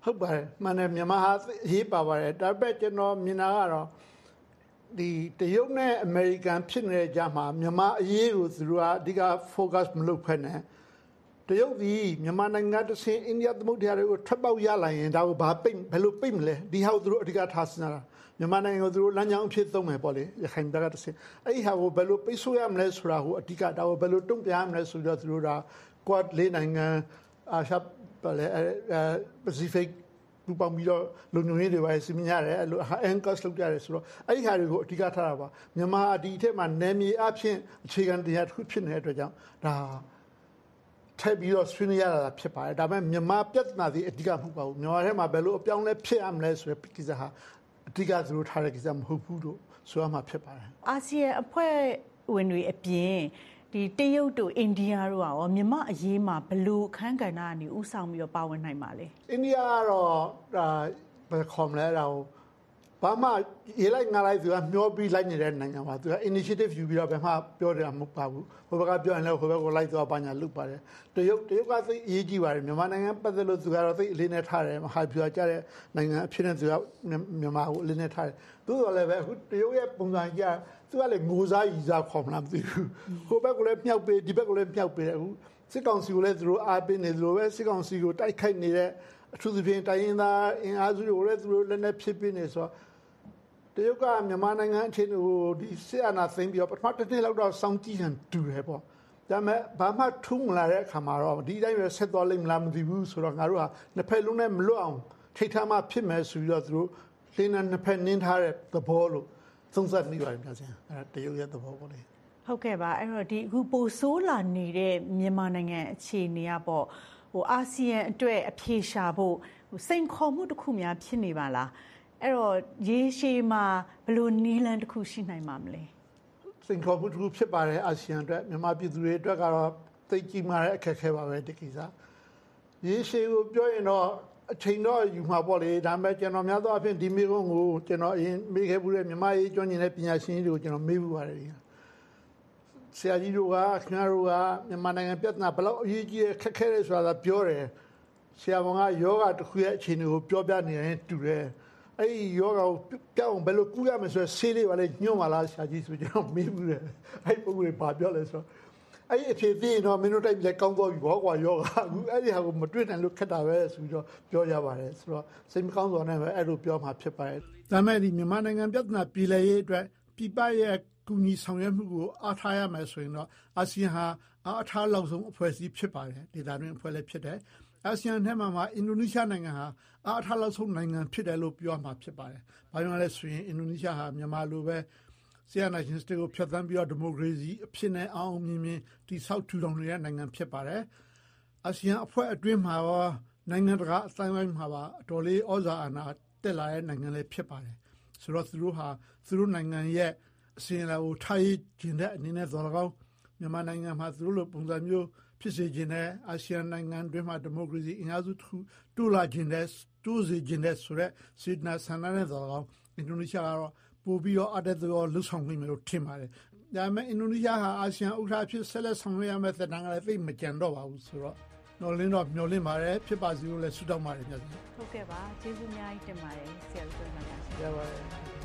ဟုတ်ပါတယ်မှန်တယ်မြန်မာဟာအရေးပါပါတယ်ဒါပေမဲ့ကျွန်တော်မြင်တာကတော့ဒီတရုတ်နဲ့အမေရိကန်ဖြစ်နေတဲ့ကြားမှာမြန်မာအရေးကိုသူတို့ကအဓိက focus မလုပ်ဖက်နဲ့တရုတ်ဒီမြန်မာနိုင်ငံတစ်ဆင့်အိန္ဒိယသမုဒ္ဒရာတွေကိုထွက်ပေါက်ရလာရင်ဒါကိုဘာပိတ်ဘယ်လိုပိတ်မလဲဒီဟာကိုသူတို့အဓိကထားစဉ်းစားတာမြန်မာနိုင်ငံကိုသူတို့လမ်းကြောင်းအဖြစ်သုံးမယ်ပေါ့လေရခိုင်ဘက်ကတစ်ဆင့်အဲ့ဒီဟာကိုဘယ်လိုပိတ်ဆို့ရမလဲဆိုတာကိုအဓိကဒါကိုဘယ်လိုတုံ့ပြန်ရမလဲဆိုတော့သူတို့က quad လေးနိုင်ငံအာရှပါလေအဲ Pacific ပူပေါင်းပြီးတော့လုံခြုံရေးတွေပါစီမံရတယ်အဲ့လို anchors လုပ်ကြတယ်ဆိုတော့အဲ့ဒီဟာတွေကိုအဓိကထားတာပါမြန်မာအဒီအထက်မှာနယ်မြေအဖြစ်အခြေခံတရားတစ်ခုဖြစ်နေတဲ့အတွက်ကြောင့်ဒါထပ်ပြီးတော့ဆွေးနွေးရတာဖြစ်ပါတယ်ဒါပေမဲ့မြန်မာပြဿနာတွေအဓိကမဟုတ်ပါဘူးမြန်မာထဲမှာဘယ်လိုအပြောင်းလဲဖြစ်ရမလဲဆိုတဲ့ကိစ္စဟာအဓိကသူတို့ထားတဲ့ကိစ္စမဟုတ်ဘူးလို့ဆိုရမှာဖြစ်ပါတယ်အာဆီယံအဖွဲ့ဝင်တွေအပြင်ဒီတရုတ်တို့အိန္ဒိယတို့ကရောမြန်မာအရေးမှာဘယ်လိုအခန်းကဏ္ဍကနေဥဆောင်ပြီးတော့ပါဝင်နိုင်ပါလဲအိန္ဒိယကတော့ဒါဘယ်ခေါ်မလဲတော့ဘာမှရေးလိုက်ငါလိုက်သူကမျောပြီးလိုက်နေတဲ့နိုင်ငံပါသူက initiative ယူပြီးတော့ဘယ်မှပြောတယ်မဟုတ်ပါဘူးဟိုဘက်ကပြောရင်လည်းဟိုဘက်ကိုလိုက်သွားပါညာလုပ်ပါတယ်တရုတ်တရုတ်ကသိအရေးကြီးပါတယ်မြန်မာနိုင်ငံပတ်သက်လို့သူကတော့သိအလေးနဲ့ထားတယ်မဟာဗျူဟာကျတဲ့နိုင်ငံအဖြစ်နဲ့သူကမြန်မာကိုအလေးနဲ့ထားတယ်သို့တော်လည်းပဲအခုတရုတ်ရဲ့ပုံစံကြသူကလည်းငိုစားရီစားခေါ်မလားမသိဘူးဟိုဘက်ကလည်းမြောက်ပေးဒီဘက်ကလည်းမြောက်ပေးတယ်အခုစစ်ကောင်စီကိုလည်းသူတို့အားပေးနေသလိုပဲစစ်ကောင်စီကိုတိုက်ခိုက်နေတဲ့အထူးသဖြင့်တိုင်းရင်းသားအင်အားစုတွေကိုလည်းသူတို့လည်းနဲ့ဖြစ်ပေးနေဆိုတော့တရုတ်ကမြန်မာနိုင်ငံအချင်းကိုဒီစစ်အာဏာသိမ်းပြီးတော့ပထမတစ်နှစ်လောက်တော့စောင့်ကြည့်ဟန်တူတယ်ပေါ့ဒါပေမဲ့ဘာမှထူးမလာတဲ့အခါမှာတော့ဒီတိုင်းပဲဆက်သွားလိမ့်မလားမသိဘူးဆိုတော့ငါတို့ကနှစ်ဖက်လုံးနဲ့မလွတ်အောင်ထိတ်ထားမှဖြစ်မယ်ဆိုပြီးတော့သူတို့လင်းနဲ့နှစ်ဖက်နင်းထားတဲ့သဘောလို့သုံးသပ်မိပါတယ်ဗျာဆရာအဲတရုတ်ရဲ့သဘောပေါ့လေဟုတ်ကဲ့ပါအဲ့တော့ဒီအခုပိုဆိုးလာနေတဲ့မြန်မာနိုင်ငံအခြေအနေကပေါ့ဟိုအာဆီယံအတွက်အပြေရှာဖို့စိန်ခေါ်မှုတစ်ခုများဖြစ်နေပါလားအဲ့တော့ရေရှည်မှာဘယ်လိုနီးလန်းတစ်ခုရှိနိုင်မှာမလဲစိန်ခေါ်မှုတစ်ခုဖြစ်ပါတယ်အာဆီယံအတွက်မြန်မာပြည်သူတွေအတွက်ကတော့သိကြီးမားတဲ့အခက်အခဲပါပဲဒီကိစ္စရေရှည်ကိုပြောရင်တော့အချိန်တော့ယူမှာပေါ့လေဒါပေမဲ့ကျွန်တော်များသောအားဖြင့်ဒီမိကုန်းကိုကျွန်တော်အရင်မေးခဲ့မှုတဲ့မြန်မာရေးကျွမ်းကျင်တဲ့ပညာရှင်တွေကိုကျွန်တော်မေးမှုပါတယ်ဆရာကြီးတို့ကခင်ဗျားတို့ကမြန်မာနိုင်ငံပြဿနာဘယ်လောက်အရေးကြီးခက်ခဲလဲဆိုတာပြောတယ်ဆရာဝန်ကယောဂတစ်ခုရဲ့အခြေအနေကိုပြောပြနေရင်တူတယ်အဲ့ဒီယောဂကိုပြောင်းဘယ်လိုကူးရမလဲဆိုတော့ဆေးလေးပါလေညွှန်ပါလားဆရာကြီးဆိုကျွန်တော်မေးမှုတယ်အဲ့ပုံတွေပါပြောလဲဆိုတော့အဲ့ဒီအဖြစ်ပြီးတော့မင်းတို့တိုက်လည်းကောင်းသွားပြီဘောကွာယောဂအခုအဲ့ဒီဟာကိုမတွေ့နိုင်လို့ခက်တာပဲဆိုတော့ပြောရပါတယ်ဆိုတော့စိတ်မကောင်းစွာနဲ့ပဲအဲ့လိုပြောမှဖြစ်ပါတယ်ဒါမဲ့ဒီမြန်မာနိုင်ငံပြဿနာပြည်လည်ရေးအတွက်ပြည်ပရဲ့ကူညီဆောင်ရွက်မှုကိုအားထားရမယ်ဆိုရင်တော့အာဆီယံဟာအားထားလောက်ဆုံးအဖွဲ့အစည်းဖြစ်ပါတယ်ဒေသတွင်းအဖွဲ့လည်းဖြစ်တယ်အာဆီယံထဲမှာမှာအင်ဒိုနီးရှားနိုင်ငံဟာအားထားလောက်ဆုံးနိုင်ငံဖြစ်တယ်လို့ပြောမှာဖြစ်ပါတယ်ဘာကြောင့်လဲဆိုရင်အင်ဒိုနီးရှားဟာမြန်မာလိုပဲဆီယနာရှင်စတေကိုဖျက်ဆီးပြီးတော့ဒီမိုကရေစီအဖြစ်နဲ့အောင်မြင်မြင်တိဆောက်ထူထောင်နေတဲ့နိုင်ငံဖြစ်ပါတယ်အာဆီယံအဖွဲ့အတွင်းမှာရောနိုင်ငံတကာအတိုင်းအဝိုင်းမှာပါအတော်လေးဩဇာအာဏာတက်လာတဲ့နိုင်ငံလည်းဖြစ်ပါတယ်ဆိုတော့သူတို့ဟာသူတို့နိုင်ငံရဲ့အစဉ်အလာကိုထားရခြင်းတဲ့အနေနဲ့သော်၎င်းမြန်မာနိုင်ငံမှာသူတို့လိုပုံစံမျိုးဖြစ်စေခြင်းနဲ့အာဆီယံနိုင်ငံတွင်းမှာဒီမိုကရေစီအင်အားစုတစ်ခုတိုးလာခြင်းနဲ့တိုးစေခြင်းနဲ့ဆိုတဲ့စေတနာဆန္ဒနဲ့သော်၎င်းအင်ဒိုနီးရှားကတော့ပို့ပြီးတော့အတက်တော်လှုပ်ဆောင်နိုင်မယ်လို့ထင်ပါတယ်။ဒါပေမဲ့အင်ဒိုနီးရှားဟာအာဆီယံဥက္ကဋ္ဌဖြစ်ဆက်လက်ဆောင်ရွက်ရမယ့်သက်တမ်းကလည်းသိမကြံတော့ပါဘူးဆိုတော့နော်လင်းတော့မျှော်လင့်ပါတယ်ဖြစ်ပါစေလို့လည်းဆုတောင်းပါတယ်မြတ်စွာဟုတ်ကဲ့ပါကျေးဇူးအများကြီးတင်ပါတယ်ဆရာတို့မှပါရပါတယ်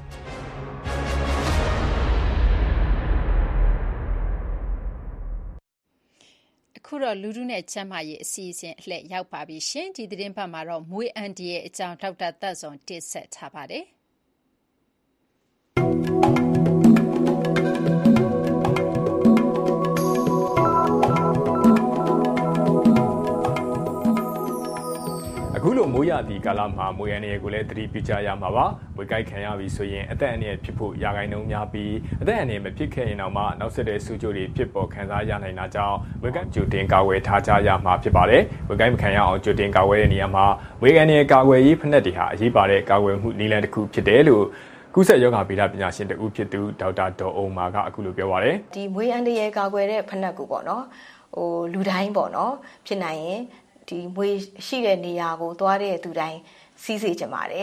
အခုတော့လူထုနဲ့ကျမ်းမာရေးအစီအစဉ်အလှည့်ရောက်ပါပြီရှင်ဒီသတင်းပတ်မှာတော့မွေးအန်ဒီရဲ့အကြောင်းဒေါက်တာသက်စွန်တင်ဆက်ထားပါတယ်အခုလိုမိုးရသည့်ကာလမှာမွေးအနေကိုလည်းသတိပြုကြရမှာပါ။မွေးကိုက်ခံရပြီဆိုရင်အသက်အန္တရာယ်ဖြစ်ဖို့ရာဂိုင်နှုန်းများပြီးအသက်အန္တရာယ်မဖြစ်ခဲ့ရင်တော့မှနောက်ဆက်တွဲဆူချိုတွေဖြစ်ပေါ်ခံစားရနိုင်တာကြောင့်မွေးကိုက်ကြိုတင်ကာကွယ်ထားကြရမှာဖြစ်ပါတယ်။မွေးကိုက်မခံရအောင်ကြိုတင်ကာကွယ်တဲ့နေရာမှာမွေးအနေကာကွယ်ရေးဖက်နှက်တွေဟာအရေးပါတဲ့ကာကွယ်မှုနည်းလမ်းတစ်ခုဖြစ်တယ်လို့ကုသယောဂဗေဒပညာရှင်တဦးဖြစ်သူဒေါက်တာဒေါ်အောင်မာကအခုလိုပြောပါရယ်ဒီမွေးအန္တရာယ်ကာကွယ်တဲ့ဖက်နှက်ကိုပေါ့နော်ဟိုလူတိုင်းပေါ့နော်ဖြစ်နိုင်ရင်ဒီမွေးရှိတဲ့နေရာကိုသွားတဲ့သူတိုင်းစီးစေချင်ပါတယ်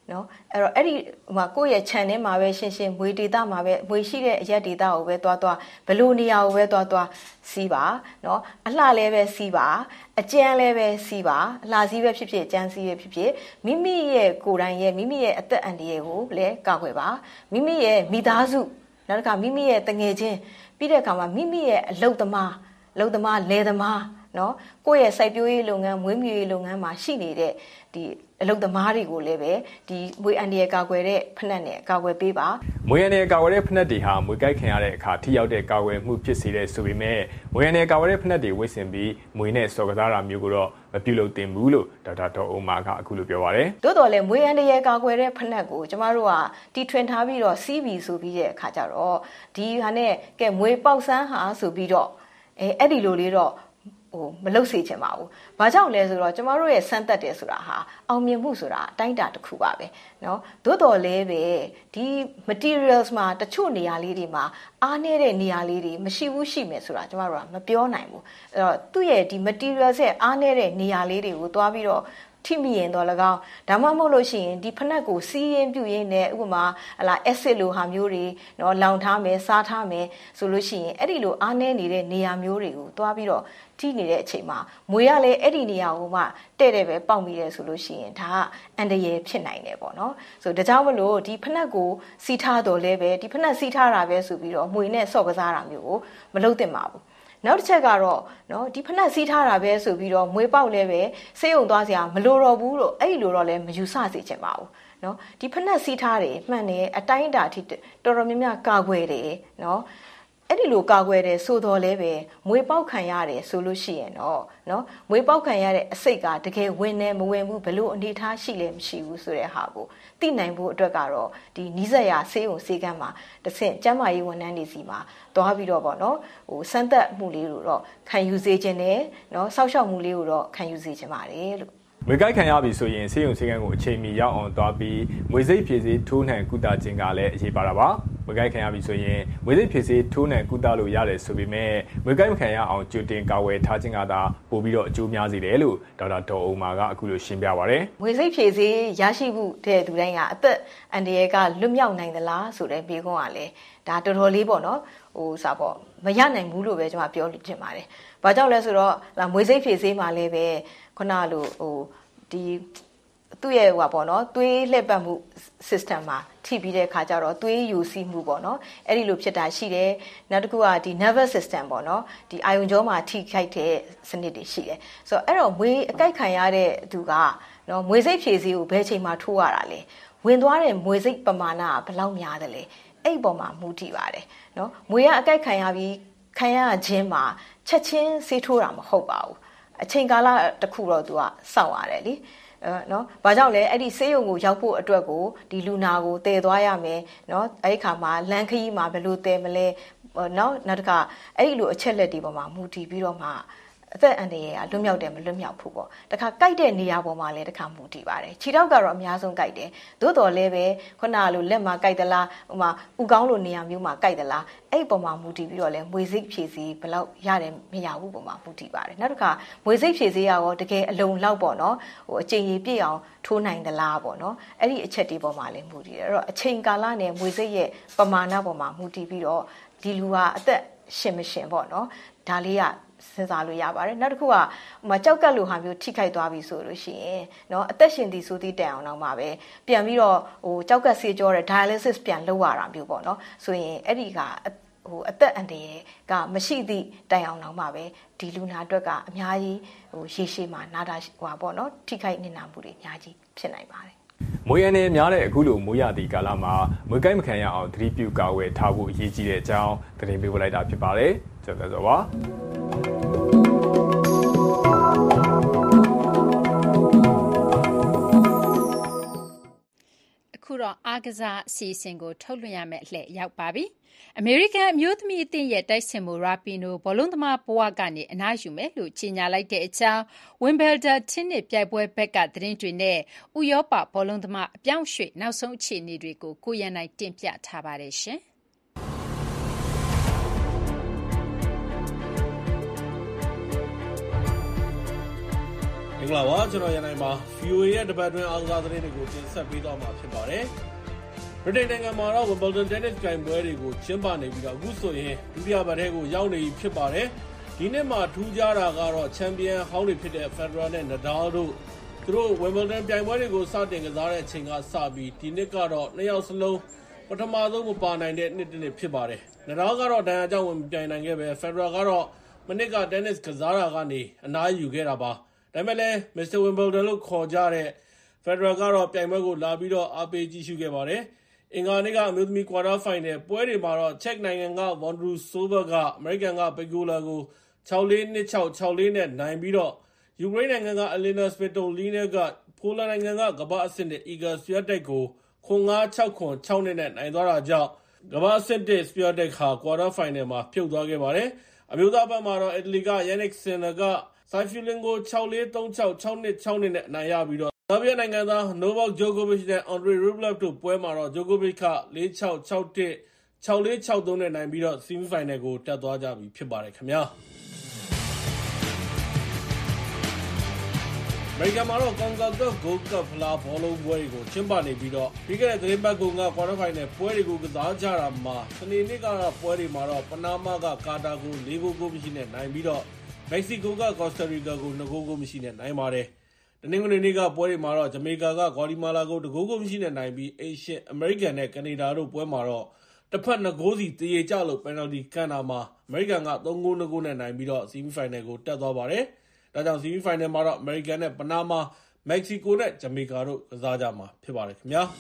နော်အဲ့တော့အဲ့ဒီဟိုကိုယ့်ရဲ့ channel မှာပဲရှင်းရှင်းမွေဒေတာမှာပဲမွေရှိတဲ့အရက်ဒေတာကိုပဲတွားတွားဘလို့နေရာကိုပဲတွားတွားစီးပါနော်အလှလည်းပဲစီးပါအကျန်းလည်းပဲစီးပါအလှစီးပဲဖြစ်ဖြစ်အကျန်းစီးပဲဖြစ်ဖြစ်မိမိရဲ့ကိုယ်တိုင်ရဲ့မိမိရဲ့အသက်အန္တရာယ်ကိုလည်းကာကွယ်ပါမိမိရဲ့မိသားစုနောက်တစ်ခါမိမိရဲ့တငယ်ချင်းပြီးတဲ့အခါမှာမိမိရဲ့အလုပ်သမားအလုပ်သမားလယ်သမားနော်ကိုယ့်ရဲ့စိုက်ပျိုးရေးလုပ်ငန်းမွေးမြူရေးလုပ်ငန်းမှာရှိနေတဲ့ဒီအလုပ်သမားတွေကိုလည်းပဲဒီမွေးအန္တရာယ်ကာကွယ်တဲ့ဖက်နှက်နဲ့ကာကွယ်ပေးပါမွေးအန္တရာယ်ကာကွယ်တဲ့ဖက်နှက်တွေဟာမွေးကိုက်ခံရတဲ့အခါထိရောက်တဲ့ကာကွယ်မှုဖြစ်စေတဲ့ဆိုပေမဲ့မွေးအန္တရာယ်ကာကွယ်တဲ့ဖက်နှက်တွေဝစ်ဆင်ပြီးမွေးနဲ့စော်ကစားတာမျိုးကိုတော့မပြုလုပ်သင့်ဘူးလို့ဒေါက်တာဒေါ်အိုမာကအခုလိုပြောပါတယ်သို့တော်လည်းမွေးအန္တရာယ်ကာကွယ်တဲ့ဖက်နှက်ကိုကျမတို့ကတီထွင်ထားပြီးတော့စီးပြီးဆိုပြီးတဲ့အခါကျတော့ဒီဟာနဲ့ကဲမွေးပေါက်ဆန်းဟာဆိုပြီးတော့အဲအဲ့ဒီလိုလေးတော့ဟိုမလုတ်စေချင်ပါဘူး။ဘာကြောင့်လဲဆိုတော့ကျမတို့ရဲ့စမ်းသက်တယ်ဆိုတာဟာအောင်မြင်မှုဆိုတာအတိုင်းအတာတစ်ခုပါပဲเนาะသို့တော်လည်းပဲဒီ materials မှာတချို့နေရာလေးတွေမှာအားနည်းတဲ့နေရာလေးတွေမရှိဘူးရှိမယ်ဆိုတာကျမတို့ကမပြောနိုင်ဘူး။အဲ့တော့သူ့ရဲ့ဒီ materials ရဲ့အားနည်းတဲ့နေရာလေးတွေကိုတွားပြီးတော့ထိမိရင်တော့၎င်းဒါမှမဟုတ်လို့ရှိရင်ဒီဖက်နှက်ကိုစီးရင်ပြုတ်ရင်လည်းဥပမာဟလာ acid လိုဟာမျိုးတွေเนาะလောင်ထားမယ်စားထားမယ်ဆိုလို့ရှိရင်အဲ့ဒီလိုအားနည်းနေတဲ့နေရာမျိုးတွေကိုတွားပြီးတော့ထိနေတဲ့အချိန်မှာမွေရလည်းအဲ့ဒီနေရာကိုမှတဲ့တဲ့ပဲပေါက်မိတယ်ဆိုလို့ရှိရင်ဒါကအန္တရာယ်ဖြစ်နိုင်တယ်ပေါ့နော်ဆိုဒါကြောင့်မလို့ဒီဖက်နှက်ကိုစီးထားတော့လည်းပဲဒီဖက်နှက်စီးထားတာပဲဆိုပြီးတော့မွေနဲ့ဆော့ကစားတာမျိုးကိုမလုပ်သင့်ပါဘူးနောက်တစ်ချက်ကတော့နော်ဒီဖက်နှက်စီးထားတာပဲဆိုပြီးတော့မွေပေါက်လည်းပဲဆေးရုံသွားစရာမလိုတော့ဘူးလို့အဲ့ဒီလိုတော့လည်းမယူဆစေချင်ပါဘူးနော်ဒီဖက်နှက်စီးထားတယ်မှန်တယ်အတိုင်းအတာထိတော်တော်များများကာကွယ်တယ်နော်အဲ့ဒီလိုကာကွယ်တယ်ဆိုတော့လည်းပဲမွေပေါက်ခံရတယ်ဆိုလို့ရှိရင်တော့နော်မွေပေါက်ခံရတဲ့အစိတ်ကတကယ်ဝင်နေမဝင်ဘူးဘလို့အနေထားရှိလဲမရှိဘူးဆိုတဲ့ဟာကိုသိနိုင်ဖို့အတွက်ကတော့ဒီနီးစပ်ရာဆေးရုံဆေးကမ်းမှာတစ်ဆင့်ကျန်းမာရေးဝန်ထမ်းတွေစီမှာသွားပြီးတော့ပေါ့နော်ဟိုစမ်းသပ်မှုလေးကိုတော့ခံယူစေခြင်းနဲ့နော်စောက်ရှောက်မှုလေးကိုတော့ခံယူစေခြင်းပါတယ်လို့မွေကိုက်ခံရပြီဆိုရင်ဆေးရုံဆေးကမ်းကိုအချိန်မီရောက်အောင်သွားပြီးမွေစိတ်ဖြည့်စေးထိုးနှံကုသခြင်းကလည်းအရေးပါတာပါမွေကိုက်ခံရပြီဆိုရင်မွေစိတ်ဖြည့်စေးထိုးနှံကုသလို့ရတယ်ဆိုပေမဲ့မွေကိုက်မခံရအောင်ကြိုတင်ကာဝယ်ထားခြင်းကသာပိုပြီးတော့အကျိုးများစေတယ်လို့ဒေါက်တာဒေါ်အိုမာကအခုလိုရှင်းပြပါဗျ။မွေစိတ်ဖြည့်စေးရရှိမှုတဲ့သူတိုင်းကအသက်အန္တရာယ်ကလွတ်မြောက်နိုင်သလားဆိုတဲ့ဘေးခွန်းကလည်းဒါတော်တော်လေးပေါ့နော်ဟိုစာပေါ့မရနိုင်ဘူးလို့ပဲကျွန်မပြောချင်ပါတယ်။ဘာကြောင့်လဲဆိုတော့လာမွေစိတ်ဖြည့်စေးမှာလည်းပဲခုနလိုဟိုဒီသူ့ရဲ့ဟိုပါပေါ့နော်သွေးလှည့်ပတ်မှု system မှာထိပြီးတဲ့ခါကျတော့သွေးယူစီးမှုပေါ့နော်အဲ့ဒီလိုဖြစ်တာရှိတယ်နောက်တစ်ခုကဒီ nervous system ပေါ့နော်ဒီအာယုံကြောမှာထိခိုက်တဲ့စနစ်တွေရှိတယ်ဆိုတော့အဲ့တော့မွေးအကိုက်ခံရတဲ့သူကနော်မွေစိတ်ဖြည့်စည်းကိုဘယ်ချိန်မှာထိုးရတာလဲဝင်သွားတဲ့မွေစိတ်ပမာဏကဘယ်လောက်များတယ်လဲအဲ့ပေါ်မှာမူတည်ပါတယ်နော်မွေကအကိုက်ခံရပြီးခံရခြင်းမှာချက်ချင်းဆေးထိုးတာမဟုတ်ပါဘူးအချိန်ကာလတစ်ခုတော့သူကစောင့်ရတယ်လीအဲနော်ဘာကြောင့်လဲအဲ့ဒီဆေးရုံကိုရောက်ဖို့အတွက်ကိုဒီလူနာကိုတည်သွားရမယ်နော်အဲ့ဒီခါမှာလမ်းခရီးမှာဘယ်လိုတည်မလဲနော်နောက်တစ်ခါအဲ့ဒီလိုအချက်လက်တွေပေါ်မှာမူတည်ပြီးတော့မှအသက်အန္တရာယ်ကလွတ်မြောက်တယ်မလွတ်မြောက်ဘူးပေါ့တခါကြိုက်တဲ့နေရာပေါ်မှာလည်းတခါမူတည်ပါတယ်ခြေထောက်ကတော့အများဆုံးကြိုက်တယ်သို့တော်လည်းပဲခုနကလိုလက်မှာကြိုက်သလားဟိုမှာဥကောင်းလိုနေရာမျိုးမှာကြိုက်သလားအဲ့ပေါ်မှာမူတည်ပြီးတော့လည်းမွေစိတ်ဖြည့်စည်းဘယ်လောက်ရတယ်မရဘူးပေါ်မှာမူတည်ပါတယ်နောက်တစ်ခါမွေစိတ်ဖြည့်စည်းရောတကယ်အလုံလောက်ပေါ့နော်ဟိုအချိန်ကြီးပြည့်အောင်ထိုးနိုင်သလားပေါ့နော်အဲ့ဒီအချက်တွေပေါ်မှာလည်းမူတည်တယ်အဲ့တော့အချိန်ကာလနဲ့မွေစိတ်ရဲ့ပမာဏပေါ်မှာမူတည်ပြီးတော့ဒီလူကအသက်ရှင်မရှင်ပေါ့နော်ဒါလေးကစဉ်းစားလို့ရပါတယ်နောက်တစ်ခုကဟိုမှာကြောက်ကက်လိုဟာမျိုးထိခိုက်သွားပြီဆိုလို့ရှိရင်เนาะအသက်ရှင်သည်ဆိုသည့်တိုင်အောင်တော့မှာပဲပြန်ပြီးတော့ဟိုကြောက်ကက်ဆေးကြောတဲ့ dialysis ပြန်လုပ်ရတာမျိုးပေါ့เนาะဆိုရင်အဲ့ဒီကဟိုအသက်အန္တရာယ်ကမရှိသည့်တိုင်အောင်တော့မှာပဲဒီလူနာအတွက်ကအများကြီးဟိုရေရှည်မှာနာတာဟိုပါပေါ့เนาะထိခိုက်နေနာမှုတွေအများကြီးဖြစ်နိုင်ပါတယ်မွေးရနေများတဲ့အခုလိုမွေးရသည့်ကာလမှာမွေးကိုက်မခံရအောင်သတိပြုကာဝယ်ထားဖို့အရေးကြီးတဲ့အကြောင်းသတင်းပေးပို့လိုက်တာဖြစ်ပါတယ်ကျွန်တော်ဆိုပါအခုတော့အားကစားအစီအစဉ်ကိုထုတ်လွှင့်ရမယ့်အလှည့်ရောက်ပါပြီ။အမေရိကန်အမျိုးသမီးအသင်းရဲ့တိုက်စစ်မှုရာပီနိုဘောလုံးသမားဘဝကနေအနားယူမယ်လို့ကြေညာလိုက်တဲ့အကြောင်းဝင်ဘယ်ဒန်တင်းနစ်ပြိုင်ပွဲဘက်ကသတင်းတွေနဲ့ဥရောပဘောလုံးသမားအပြောင်းရွှေ့နောက်ဆုံးအခြေအနေတွေကိုကိုရန်နိုင်တင်ပြထားပါတယ်ရှင်။အင်္ဂလာပါကျွန်တော်ရန်နိုင်ပါ ဗီအိုအေ ရဲ့တပတ်တွင်းအားကစားသတင်းတွေကိုတင်ဆက်ပေးသွားမှာဖြစ်ပါတယ်ဗြိတိန်နိုင်ငံမှာတော့ Wimbledon Tennis ပြိုင်ပွဲတွေကိုကျင်းပနေပြီးတော့အခုဆိုရင်ဒုတိယပတ်ထဲကိုရောက်နေပြီဖြစ်ပါတယ်ဒီနှစ်မှာထူးခြားတာကတော့ချန်ပီယံဟောင်းတွေဖြစ်တဲ့ Federer နဲ့ Nadal တို့သူတို့ Wimbledon ပြိုင်ပွဲတွေကိုစတင်ကစားတဲ့အချိန်ကစပြီးဒီနှစ်ကတော့နှစ်ယောက်စလုံးပထမဆုံးမပါနိုင်တဲ့နှစ်တစ်နှစ်ဖြစ်ပါတယ် Nadal ကတော့ဒဏ်ရာကြောင့်ဝင်ပြိုင်နိုင်ခဲ့ပဲ Federer ကတော့မနစ်က tennis ကစားတာကနေအနားယူခဲ့တာပါဒါပေမဲ့လည်း Mister Wimbledon လို့ခေါ်ကြတဲ့ Federer ကတော့ပြိုင်ပွဲကိုလာပြီးတော့အားပေးကြည့်ရှုခဲ့ပါတယ်အင်္ဂါနေ့ကအမျိုးသမီး quarter final ပွဲတွေမှာတော့ Czech နိုင်ငံက Vondrousova က American က Pegula ကို ၆-၄ ၂-၆ ၆-၄ နဲ့နိုင်ပြီးတော့ ယူကရိန်းနိုင်ငံက Elena Svitolina က ပိုလန်နိုင်ငံကကမ္ဘာအဆင့်တစ် Iga Swiatek ကို ၇-၅ ၆-၆ နဲ့နိုင်သွားတာကြောင့်ကမ္ဘာအဆင့်တစ် Swiatek ဟာ quarter final မှာပြုတ်သွားခဲ့ပါတယ်အမျိုးသားဘက်မှာတော့ Italy က Yannick Sinner က Saifulin ကို ၆-၄ ၃-၆ ၆-၂ ၆ နဲ့အနိုင်ရပြီးတော့ဆာဘီယာနိုင်ငံသား Novak Djokovic နဲ့ Andrei Rublev တို့ပွဲမှာတော့ Djokovic က ၄-၆ ၆-၁ ၆-၄ ၆-၃ နဲ့နိုင်ပြီးတော့ semi final ကိုတက်သွားကြပြီဖြစ်ပါတယ်ခင်ဗျာအမေရိကန်မှာတော့ CONCACAF Gold Cup ဖလားဘောလုံးပွဲတွေကိုကျင်းပနေပြီးတော့ပြီးခဲ့တဲ့သတင်းပတ်က quarter final ပွဲတွေကိုကစားကြတာမှာစနေနေ့ကပွဲတွေမှာတော့ပနားမားကကာတာကို၄ဂိုးကိုမရှိနဲ့နိုင်ပြီးတော့မက္ကဆီကိုကကော်စတာရီကာကို၂ဂိုးကိုမရှိနဲ့နိုင်ပါတယ်တနင်္ဂနွေနေ့ကပွဲတွေမှာတော့ဂျမေကာကဂွာတီမာလာကိုတစ်ဂိုးကိုမရှိနဲ့နိုင်ပြီးအေရှန်အမေရိကန်နဲ့ကနေဒါတို့ပွဲမှာတော့တစ်ဖက်နှစ်ဂိုးစီတရေကျလို့ပယ်နယ်တီကန်တာမှာအမေရိကန်က၃ဂိုး၂ဂိုးနဲ့နိုင်ပြီးတော့ semi final ကိုတက်သွားပါတယ်ဒါကြောင့် semi final မှာတော့အမေရိကန်နဲ့ပနားမားမက္ကဆီကိုနဲ့ဂျမေကာတို့ကစားကြမှာဖြစ်ပါတယ်ခင်ဗျာ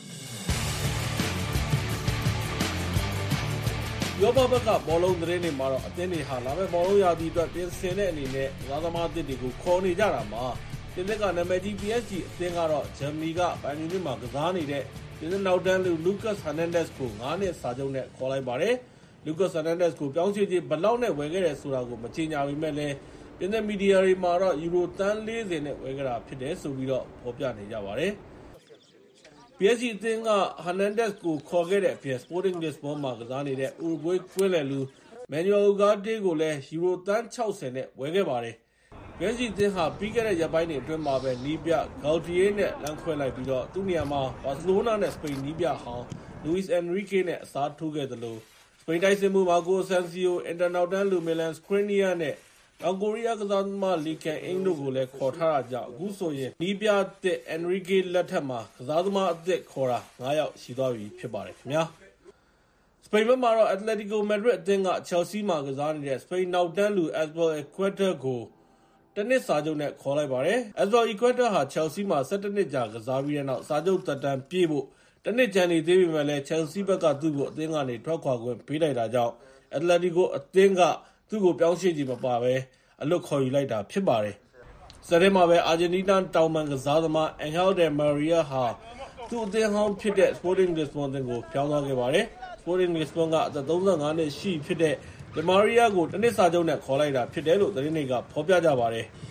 ရောဘဘကဘောလုံးသတင်းတွေမှာတော့အသင်းတွေဟာလာမယ့်ဘောလုံးရာသီအတွက်ပြင်ဆင်တဲ့အနေနဲ့ကစားသမားအသစ်တွေကိုခေါ်နေကြတာမှာပြင်သစ်ကနာမည်ကြီး P S G အသင်းကတော့ဂျာမနီကဘိုင်မြူနစ်မှာကစားနေတဲ့ပြင်သစ်နောက်တန်းလူ Lucas Hernandez ကို၅နှစ်စာချုပ်နဲ့ခေါ်လိုက်ပါတယ်။ Lucas Hernandez ကိုပြောင်းရွှေ့ခြင်းဘယ်လောက်နဲ့ဝယ်ခဲ့တယ်ဆိုတာကိုမကြေညာပေမဲ့လည်းပြင်သစ်မီဒီယာတွေမှာတော့ယူရိုသန်း၄၀နဲ့ဝယ်ခဲ့တာဖြစ်တယ်ဆိုပြီးတော့ဖော်ပြနေကြပါတယ်။ P S G အသင်းက Hernandez ကိုခေါ်ခဲ့တဲ့အပြင် Sporting Lisbon မှာကစားနေတဲ့ Uruguay ကွင်းလယ်လူ Manuel Ugarte ကိုလည်းယူရိုသန်း၆၀နဲ့ဝယ်ခဲ့ပါတယ်။ P S G အသင်းဟာပြီးခဲ့တဲ့ရက်ပိုင်းတွေအတွင်းမှာပဲနီးပြ Galtier နဲ့လမ်းခွဲလိုက်ပြီးတော့သူ့နေရာမှာ Barcelona နဲ့ Spain နီးပြဟောင်း Luis Enrique နဲ့အစားထိုးခဲ့သလို Spain တိုက်စစ်မှု Marco Asensio, Inter နောက်တန်းလူ Milan Skriniar နဲ့တောင်ကိုရီးယားကစားသမား Lee Kang-in တို့ကိုလည်းခေါ်ထားတာကြောင့်အခုဆိုရင်နီးပြသစ် Enrique လက်ထက်မှာကစားသမားအသစ်ခေါ်တာ၅ယောက်ရှိသွားပြီဖြစ်ပါတယ်ခင်ဗျာစပိန်ဘက်မှာတော့ Atletico Madrid အသင်းက Chelsea မှာကစားနေတဲ့ Spain နောက်တန်းလူ Aspel Equator ကိုတနစ်စာချုပ်နဲ့ခေါ်လိုက်ပါတယ်။ Aspel Equator ဟာ Chelsea မှာ၁၁နှစ်ကြာကစားပြီးတဲ့နောက်စာချုပ်သက်တမ်းပြည့်ဖို့တနစ်ကျန်နေသေးပေမဲ့လည်း Chelsea ဘက်ကသူ့ကိုအသင်းကနေထွက်ခွာခွင့်ပေးလိုက်တာကြောင့် Atletico အသင်းကသူ့ကိုပြောင်းရွှေ့ခြင်းမပါဘဲအလွတ်ခေါ်ယူလိုက်တာဖြစ်ပါတယ်။စက်တင်မှာပဲအာဂျင်တီးနားတောင်ပံကစားသမား Angel Di Maria ဟာသူ့အသင်းဟောင်းဖြစ်တဲ့ Sporting Lisbon အသင်းကိုပြောင်းသွားခဲ့ပါတယ်။ Sporting Lisbon ကအသက်၃၅နှစ်ရှိဖြစ်တဲ့ Di Maria ကိုတနစ်စာချုပ်နဲ့ခေါ်လိုက်တာဖြစ်တယ်လို့သတင်းတွေကဖော်ပြကြပါတယ်။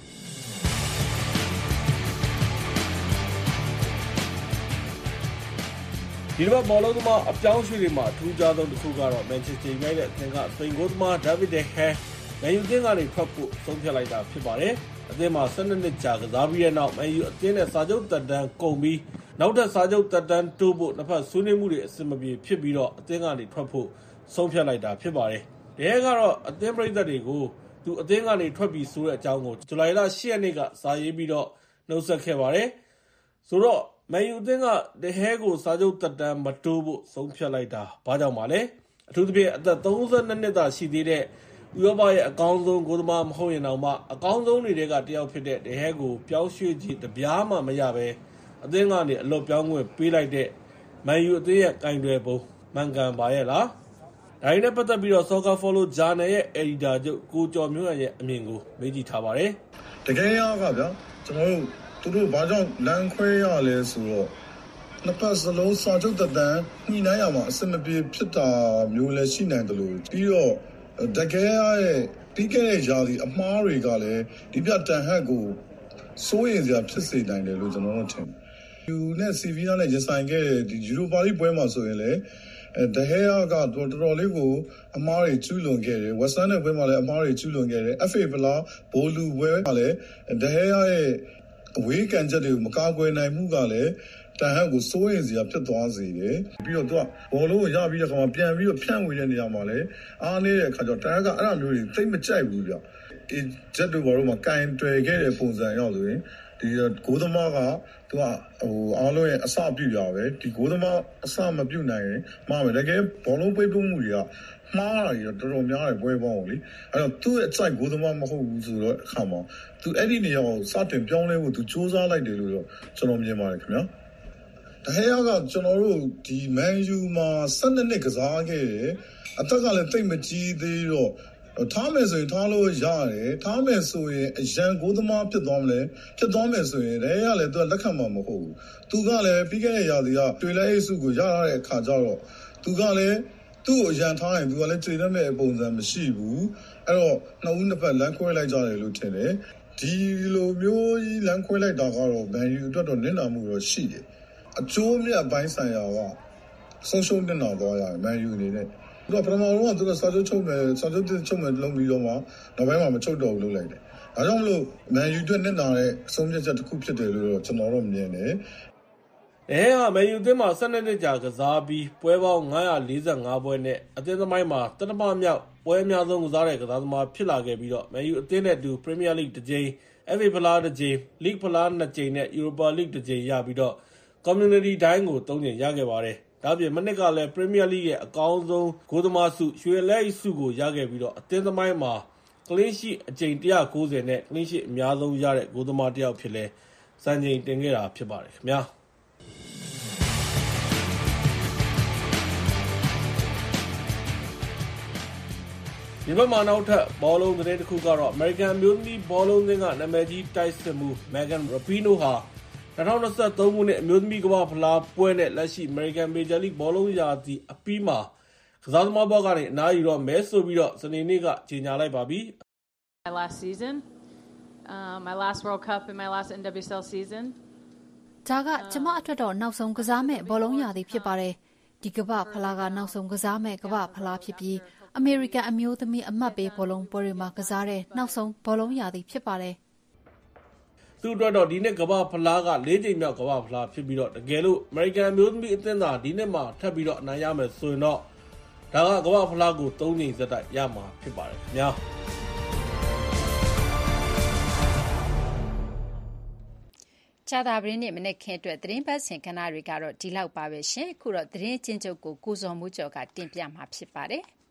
ဒီတစ်ပတ်ဘောလုံးသမားအပြောင်းအရွှေ့တွေမှာအထူးခြားဆုံးတစ်ခုကတော့ Manchester United အသင်းကစပိန်ဂိုးသမား David De Gea မန်ယူအသင်းကနေထွက်ဖို့ဆုံးဖြတ်လိုက်တာဖြစ်ပါတယ်။အသင်းမှာ၁၂နှစ်ကြာကစားပြီးတဲ့နောက်မန်ယူအသင်းနဲ့စာချုပ်သက်တမ်းကုန်ပြီးနောက်ထပ်စာချုပ်သက်တမ်းတိုးဖို့နှစ်ဖက်ဆွေးနွေးမှုတွေအဆင်မပြေဖြစ်ပြီးတော့အသင်းကနေထွက်ဖို့ဆုံးဖြတ်လိုက်တာဖြစ်ပါတယ်။De Geaကတော့အသင်းပရိသတ်တွေကိုသူအသင်းကနေထွက်ပြီးဆိုတဲ့အကြောင်းကိုဇူလိုင်လ၈ရက်နေ့ကစာရေးပြီးတော့နှုတ်ဆက်ခဲ့ပါတယ်။ဆိုတော့မန်ယူအသင်းက De Gea ကိုစာချုပ်သက်တမ်းမတိုးဖို့ဆုံးဖြတ်လိုက်တာဘာကြောင့်ပါလဲ။အထူးသဖြင့်အသက်၃၂နှစ်သာရှိသေးတဲ့ဥရောပရဲ့အကောင်းဆုံးဂိုးသမားမဟုတ်ရင်တောင်မှအကောင်းဆုံးတွေကတယောက်ဖြစ်တဲ့ De Gea ကိုပြောင်းရွှေ့ကြည့်တပြားမှမရပဲအသင်းကနေအလွတ်ပြောင်းခွင့်ပေးလိုက်တဲ့မန်ယူအသင်းရဲ့ကင်တွယ်ပုံမှန်ကန်ပါရဲ့လား။ဒါရင်းနဲ့ပတ်သက်ပြီးတော့ Soccer Follow Journal ရဲ့ Editor ချုပ်ကိုကျော်မျိုးရဲ့အမြင်ကိုမေးကြည့်ထားပါတယ်။ De Gea ကဗျာကျွန်တော်တို့သူတို့ဘာကြောင့်လမ်းခွဲရလဲဆိုတော့နှစ်ဖက်စလုံးစာချုပ်သက်တမ်းညှိနှိုင်းရမှာအဆင်မပြေဖြစ်တာမျိုးလည်းရှိနိုင်တယ်လို့ပြီးတော့De Gea ရဲ့ပြီးခဲ့တဲ့ຢာဒီအမှားတွေကလည်းဒီပြတန်ဟက်ကိုစိုးရိမ်စရာဖြစ်စေနိုင်တယ်လို့ကျွန်တော်တို့ထင်တယ်။ယူနဲ့ Sevilla နဲ့ရင်ဆိုင်ခဲ့တဲ့ဒီ Europa League ပွဲမှာဆိုရင်လည်းDe Gea ကတော်တော်လေးကိုအမှားတွေကျူးလွန်ခဲ့တယ်။ West Ham နဲ့ပွဲမှာလည်းအမှားတွေကျူးလွန်ခဲ့တယ်။ F A ဖလားဘိုလူပွဲမှာလည်းDe Gea ရဲ့အဝေးကန်ချက်တွေကိုမကာကွယ်နိုင်မှုကလည်းတန်ဟန်ကိုစိုးရင်စရာဖြစ်သွားစေတယ်ပြီးတော့သူကဘောလုံးကိုရပြီးတဲ့အခါမှာပြန်ပြီးတော့ဖြန့်ဝေတဲ့နေရာမှာလည်းအားနေတဲ့အခါကျတော့တန်ဟန်ကအဲ့လိုမျိုးတွေသိမကြိုက်ဘူးဗျဒီချက်တို့ဘာလို့မှကင်တွယ်ခဲ့တဲ့ပုံစံရောက်ဆိုရင်ဒီဂိုးသမားကသူကဟိုအားလုံးရဲ့အစပြုရပဲဒီဂိုးသမားအစမပြုနိုင်ရင်မှားမယ်တကယ်ဘောလုံးပိတ်ပုံမှုတွေကမှားတာတွေတော်တော်များတယ်ပွဲပေါင်းလေအဲ့တော့သူ့ရဲ့အစိုက်ဂိုးသမားမဟုတ်ဘူးဆိုတော့အခါမှာသူအဲ့ဒီနေရာကိုစတင်ပြောင်းလဲဖို့သူစူးစမ်းလိုက်တယ်လို့တော့ကျွန်တော်မြင်ပါတယ်ခင်ဗျာတဟဲရကကျွန်တော်တို့ဒီမန်ယူမှာ၁၂နှစ်ကစားခဲ့တယ်အသက်ကလည်းတိတ်မကြီးသေးတော့ထားမယ်ဆိုရင်ထားလို့ရတယ်ထားမယ်ဆိုရင်အရန်ကိုသမားဖြစ်သွားမလဲဖြစ်သွားမယ်ဆိုရင်လည်းရလည်းသူကလက်ခံမှာမဟုတ်ဘူးသူကလည်းပြီးခဲ့တဲ့ရာသီကတွေ့လဲအိတ်စုကိုရရတဲ့အခါကျတော့သူကလည်းသူ့ကိုအရန်ထားရင်သူကလည်းချိန်ရမယ့်ပုံစံမရှိဘူးအဲ့တော့နှစ်ဦးနှစ်ဖက်လမ်းခွဲလိုက်ကြတယ်လို့ထင်တယ်ဒီလိုမျိုးကြီးလမ်းခွဲလိုက်တာကတော့ဘန်ယူအတွက်တော့နစ်နာမှုတော့ရှိတယ်အကျိုးမြတ်ပိုင်းဆိုင်ရာကဆုံးရှုံးနေတာတော့ရတယ်မန်ယူအနေနဲ့သူကပထမတော့သူကစာချုပ်ချုပ်မယ်စာချုပ်ချုပ်မယ်လုံးပြီးတော့မှနောက်ပိုင်းမှာမချုပ်တော့ဘူးလုပ်လိုက်တယ်။ဒါကြောင့်မလို့မန်ယူအတွက်နစ်နာတဲ့အဆုံးဖြတ်ချက်တစ်ခုဖြစ်တယ်လို့တော့ကျွန်တော်တို့မြင်တယ်။အဲဟာမန်ယူအသင်းမှာ၁၂နှစ်ကြာကစားပြီးပွဲပေါင်း၅၄၅ပွဲနဲ့အသင်းသမိုင်းမှာတနမမြောက်ပွဲအများဆုံးကစားတဲ့ကစားသမားဖြစ်လာခဲ့ပြီးတော့မန်ယူအသင်းနဲ့အတူပရီးမီးယားလိဂ်တစ်ကြိမ် F A ဖလားတစ်ကြိမ် League ဖလားနှစ်ကြိမ်နဲ့ Europa League တစ်ကြိမ်ရပြီးတော့ Community တိုင်းကိုသုံးကြိမ်ရခဲ့ပါတယ်။ဒါ့အပြင်မနစ်ကလည်း Premier League ရဲ့အကောင်းဆုံးဂိုးသမားဆုရွှေလက်ဆုကိုရခဲ့ပြီးတော့အသင်းသမိုင်းမှာ clean sheet အကြိမ်၁၉၀နဲ့ clean sheet အများဆုံးရတဲ့ဂိုးသမားတစ်ယောက်ဖြစ်လဲစံချိန်တင်ခဲ့တာဖြစ်ပါတယ်ခင်ဗျာ။ဒီဘက်မှာနောက်ထပ်ဘောလုံးသတင်းတစ်ခုကတော့ American အမျိုးသမီးဘောလုံးသင်းကနာမည်ကြီးတိုက်စစ်မှု Megan Rapinoe ဟာ၂၀၂၃ခုနှစ်အမျိုးသမီးကမ္ဘာဖလားပွဲနဲ့လက်ရှိ American Major League ဘောလုံးရာသီအပြီးမှာကစားသမားဘက်ကနေအနားယူတော့မဲဆိုပြီးတော့စနေနေ့ကကြေညာလိုက်ပါပြီ။ My last season, uh, my last World Cup and my last N W S L season. ဒါကကျမအတွက်တော့နောက်ဆုံးကစားမဲ့ဘောလုံးရာသီဖြစ်ပါတယ်။ဒီကမ္ဘာဖလားကနောက်ဆုံးကစားမဲ့ကမ္ဘာဖလားဖြစ်ပြီးအမေရိကန်အမျိုးသမီးအမတ်ပေးဘောလုံးပွဲတွေမှာကစားတဲ့နောက်ဆုံးဘောလုံးရာသီဖြစ်ပါတယ်။သူ့အတွက်တော့ဒီနှစ်ကမ္ဘာဖလားက၄ကြိမ်မြောက်ကမ္ဘာဖလားဖြစ်ပြီးတော့တကယ်လို့ American အမျိုးသမီးအသင်းသာဒီနှစ်မှာထပ်ပြီးတော့အနိုင်ရမယ်ဆိုရင်တော့ဒါကကမ္ဘာဖလားကို၃ကြိမ်ဆက်တိုက်ရမှာဖြစ်ပါတယ်ခင်ဗျာ။ကြာသပတေးနေ့မနေ့ခင်းအတွက်သတင်းပတ်စဉ်ကဏ္ဍတွေကတော့ဒီလောက်ပါပဲရှင်။အခုတော့သတင်းချင်းချုပ်ကိုကိုဇော်မိုးကျော်ကတင်ပြမှာဖြစ်ပါတယ်။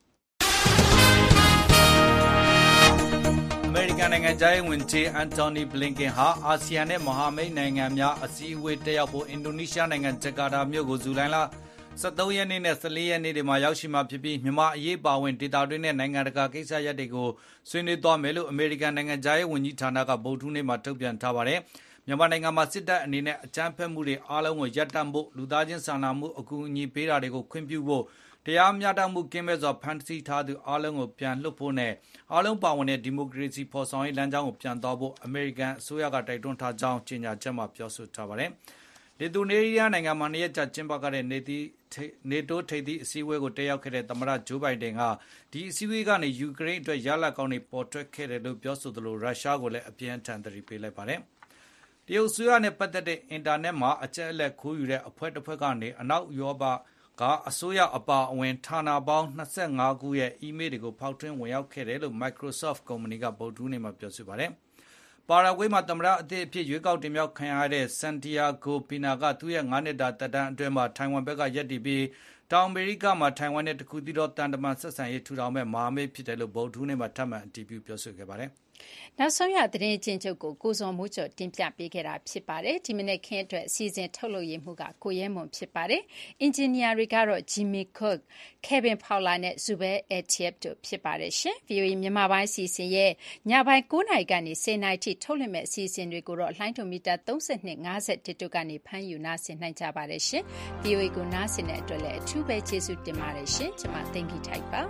အမေရိကန်နိုင်ငံခြားရေးဝန်ကြီးအန်တိုနီဘလင်ကန်ဟာအာဆီယံနဲ့မဟာမိတ်နိုင်ငံများအစည်းအဝေးတက်ရောက်ဖို့အင်ဒိုနီးရှားနိုင်ငံဂျကာတာမြို့ကိုဇူလိုင်လ၁၃ရက်နေ့နဲ့၁၄ရက်နေ့တွေမှာရောက်ရှိမှာဖြစ်ပြီးမြန်မာအရေးပါဝင်ဒေသတွင်းနဲ့နိုင်ငံတကာကိစ္စရပ်တွေကိုဆွေးနွေးသွားမယ်လို့အမေရိကန်နိုင်ငံခြားရေးဝန်ကြီးဌာနကဗုဒ္ဓဟူးနေ့မှာထုတ်ပြန်ထားပါတယ်။မြန်မာနိုင်ငံမှာစစ်တပ်အနေနဲ့အကြမ်းဖက်မှုတွေအားလုံးကိုရပ်တန့်ဖို့လူသားချင်းစာနာမှုအကူအညီပေးတာတွေကိုခွင့်ပြုဖို့တရားမျှတမှုကင်းမဲ့စွာဖန်ဆီးထားသူအားလုံးကိုပြန်လွှတ်ဖို့နဲ့အားလုံးပါဝင်တဲ့ဒီမိုကရေစီဖော်ဆောင်ရေးလမ်းကြောင်းကိုပြန်သွားဖို့အမေရိကန်အစိုးရကတိုက်တွန်းထားကြောင်းကြေညာချက်မှာပြောဆိုထားပါတယ်။လီသူနေရီးယားနိုင်ငံမှာနှစ်ရက်ကြာကျင်းပခဲ့တဲ့နေတီနေတိုးထိပ်သီးအစည်းအဝေးကိုတက်ရောက်ခဲ့တဲ့သမ္မတဂျိုးဘိုင်ဒန်ကဒီအစည်းအဝေးကနေယူကရိန်းအတွက်ရလဒ်ကောင်းတွေပေါ်ထွက်ခဲ့တယ်လို့ပြောဆိုသလိုရုရှားကိုလည်းအပြင်းထန်သတိပေးလိုက်ပါတယ်။တရုတ်အစိုးရနဲ့ပတ်သက်တဲ့အင်တာနက်မှာအချက်အလက်ခိုးယူတဲ့အဖွဲ့တစ်ဖွဲ့ကနေအနောက်ဥရောပကအစိုးရအပါအဝင်ဌာနပေါင်း၂၅ခုရဲ့အီးမေးလ်တွေကိုဖောက်ထွင်းဝင်ရောက်ခဲ့တယ်လို့ Microsoft ကုမ္ပဏီကဗုဒ္ဓဟူးနေ့မှာပြောဆိုပါတယ်။ပါရာဂွေးမှာသမ္မတအသစ်အဖြစ်ရွေးကောက်တင်မြှောက်ခံရတဲ့ဆန်တီယာဂိုပီနာကသူ့ရဲ့ငါးနှစ်တာသက်တမ်းအတွင်းမှာထိုင်ဝမ်ဘက်ကရပ်တည်ပြီးတောင်အမေရိကမှာထိုင်ဝမ်နဲ့တခုတည်းသောတန်တမန်ဆက်ဆံရေးထူထောင်မဲ့မဟာမိတ်ဖြစ်တယ်လို့ဗုဒ္ဓဟူးနေ့မှာထပ်မံအတည်ပြုပြောဆိုခဲ့ပါတယ်။နောက်ဆုံးရသတင်းချင်းချုပ်ကိုကိုဇော်မိုးကျော်တင်ပြပေးခဲ့တာဖြစ်ပါတယ်ဒီမိနစ်ခင်းအတွက်အစီအစဉ်ထုတ်လုပ်ရမှုကကိုရဲမွန်ဖြစ်ပါတယ်အင်ဂျင်နီယာတွေကတော့ Jimmy Cook, Kevin Fowler နဲ့ Zubair Atiep တို့ဖြစ်ပါတယ်ရှင် ဗွီအိုအေ မြန်မာပိုင်းအစီအစဉ်ရဲ့ညပိုင်း၉နာရီကနေ၁၀နာရီထိထုတ်လွှင့်မဲ့အစီအစဉ်တွေကိုတော့လှိုင်းထုံမီတာ၃၂ ၅၁တို့ကနေဖမ်းယူနားဆင်နိုင်ကြပါတယ်ရှင် ဗွီအိုအေ ကိုနားဆင်တဲ့အတွက်လည်းအထူးပဲကျေးဇူးတင်ပါတယ်ရှင်ကျွန်မသိင်္ဂီထိုက်ပါ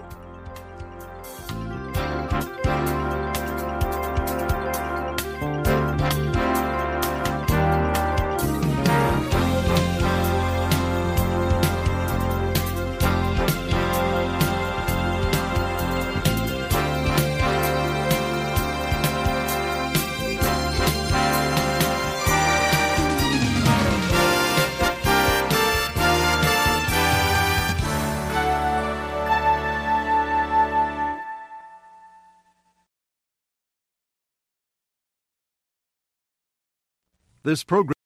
This program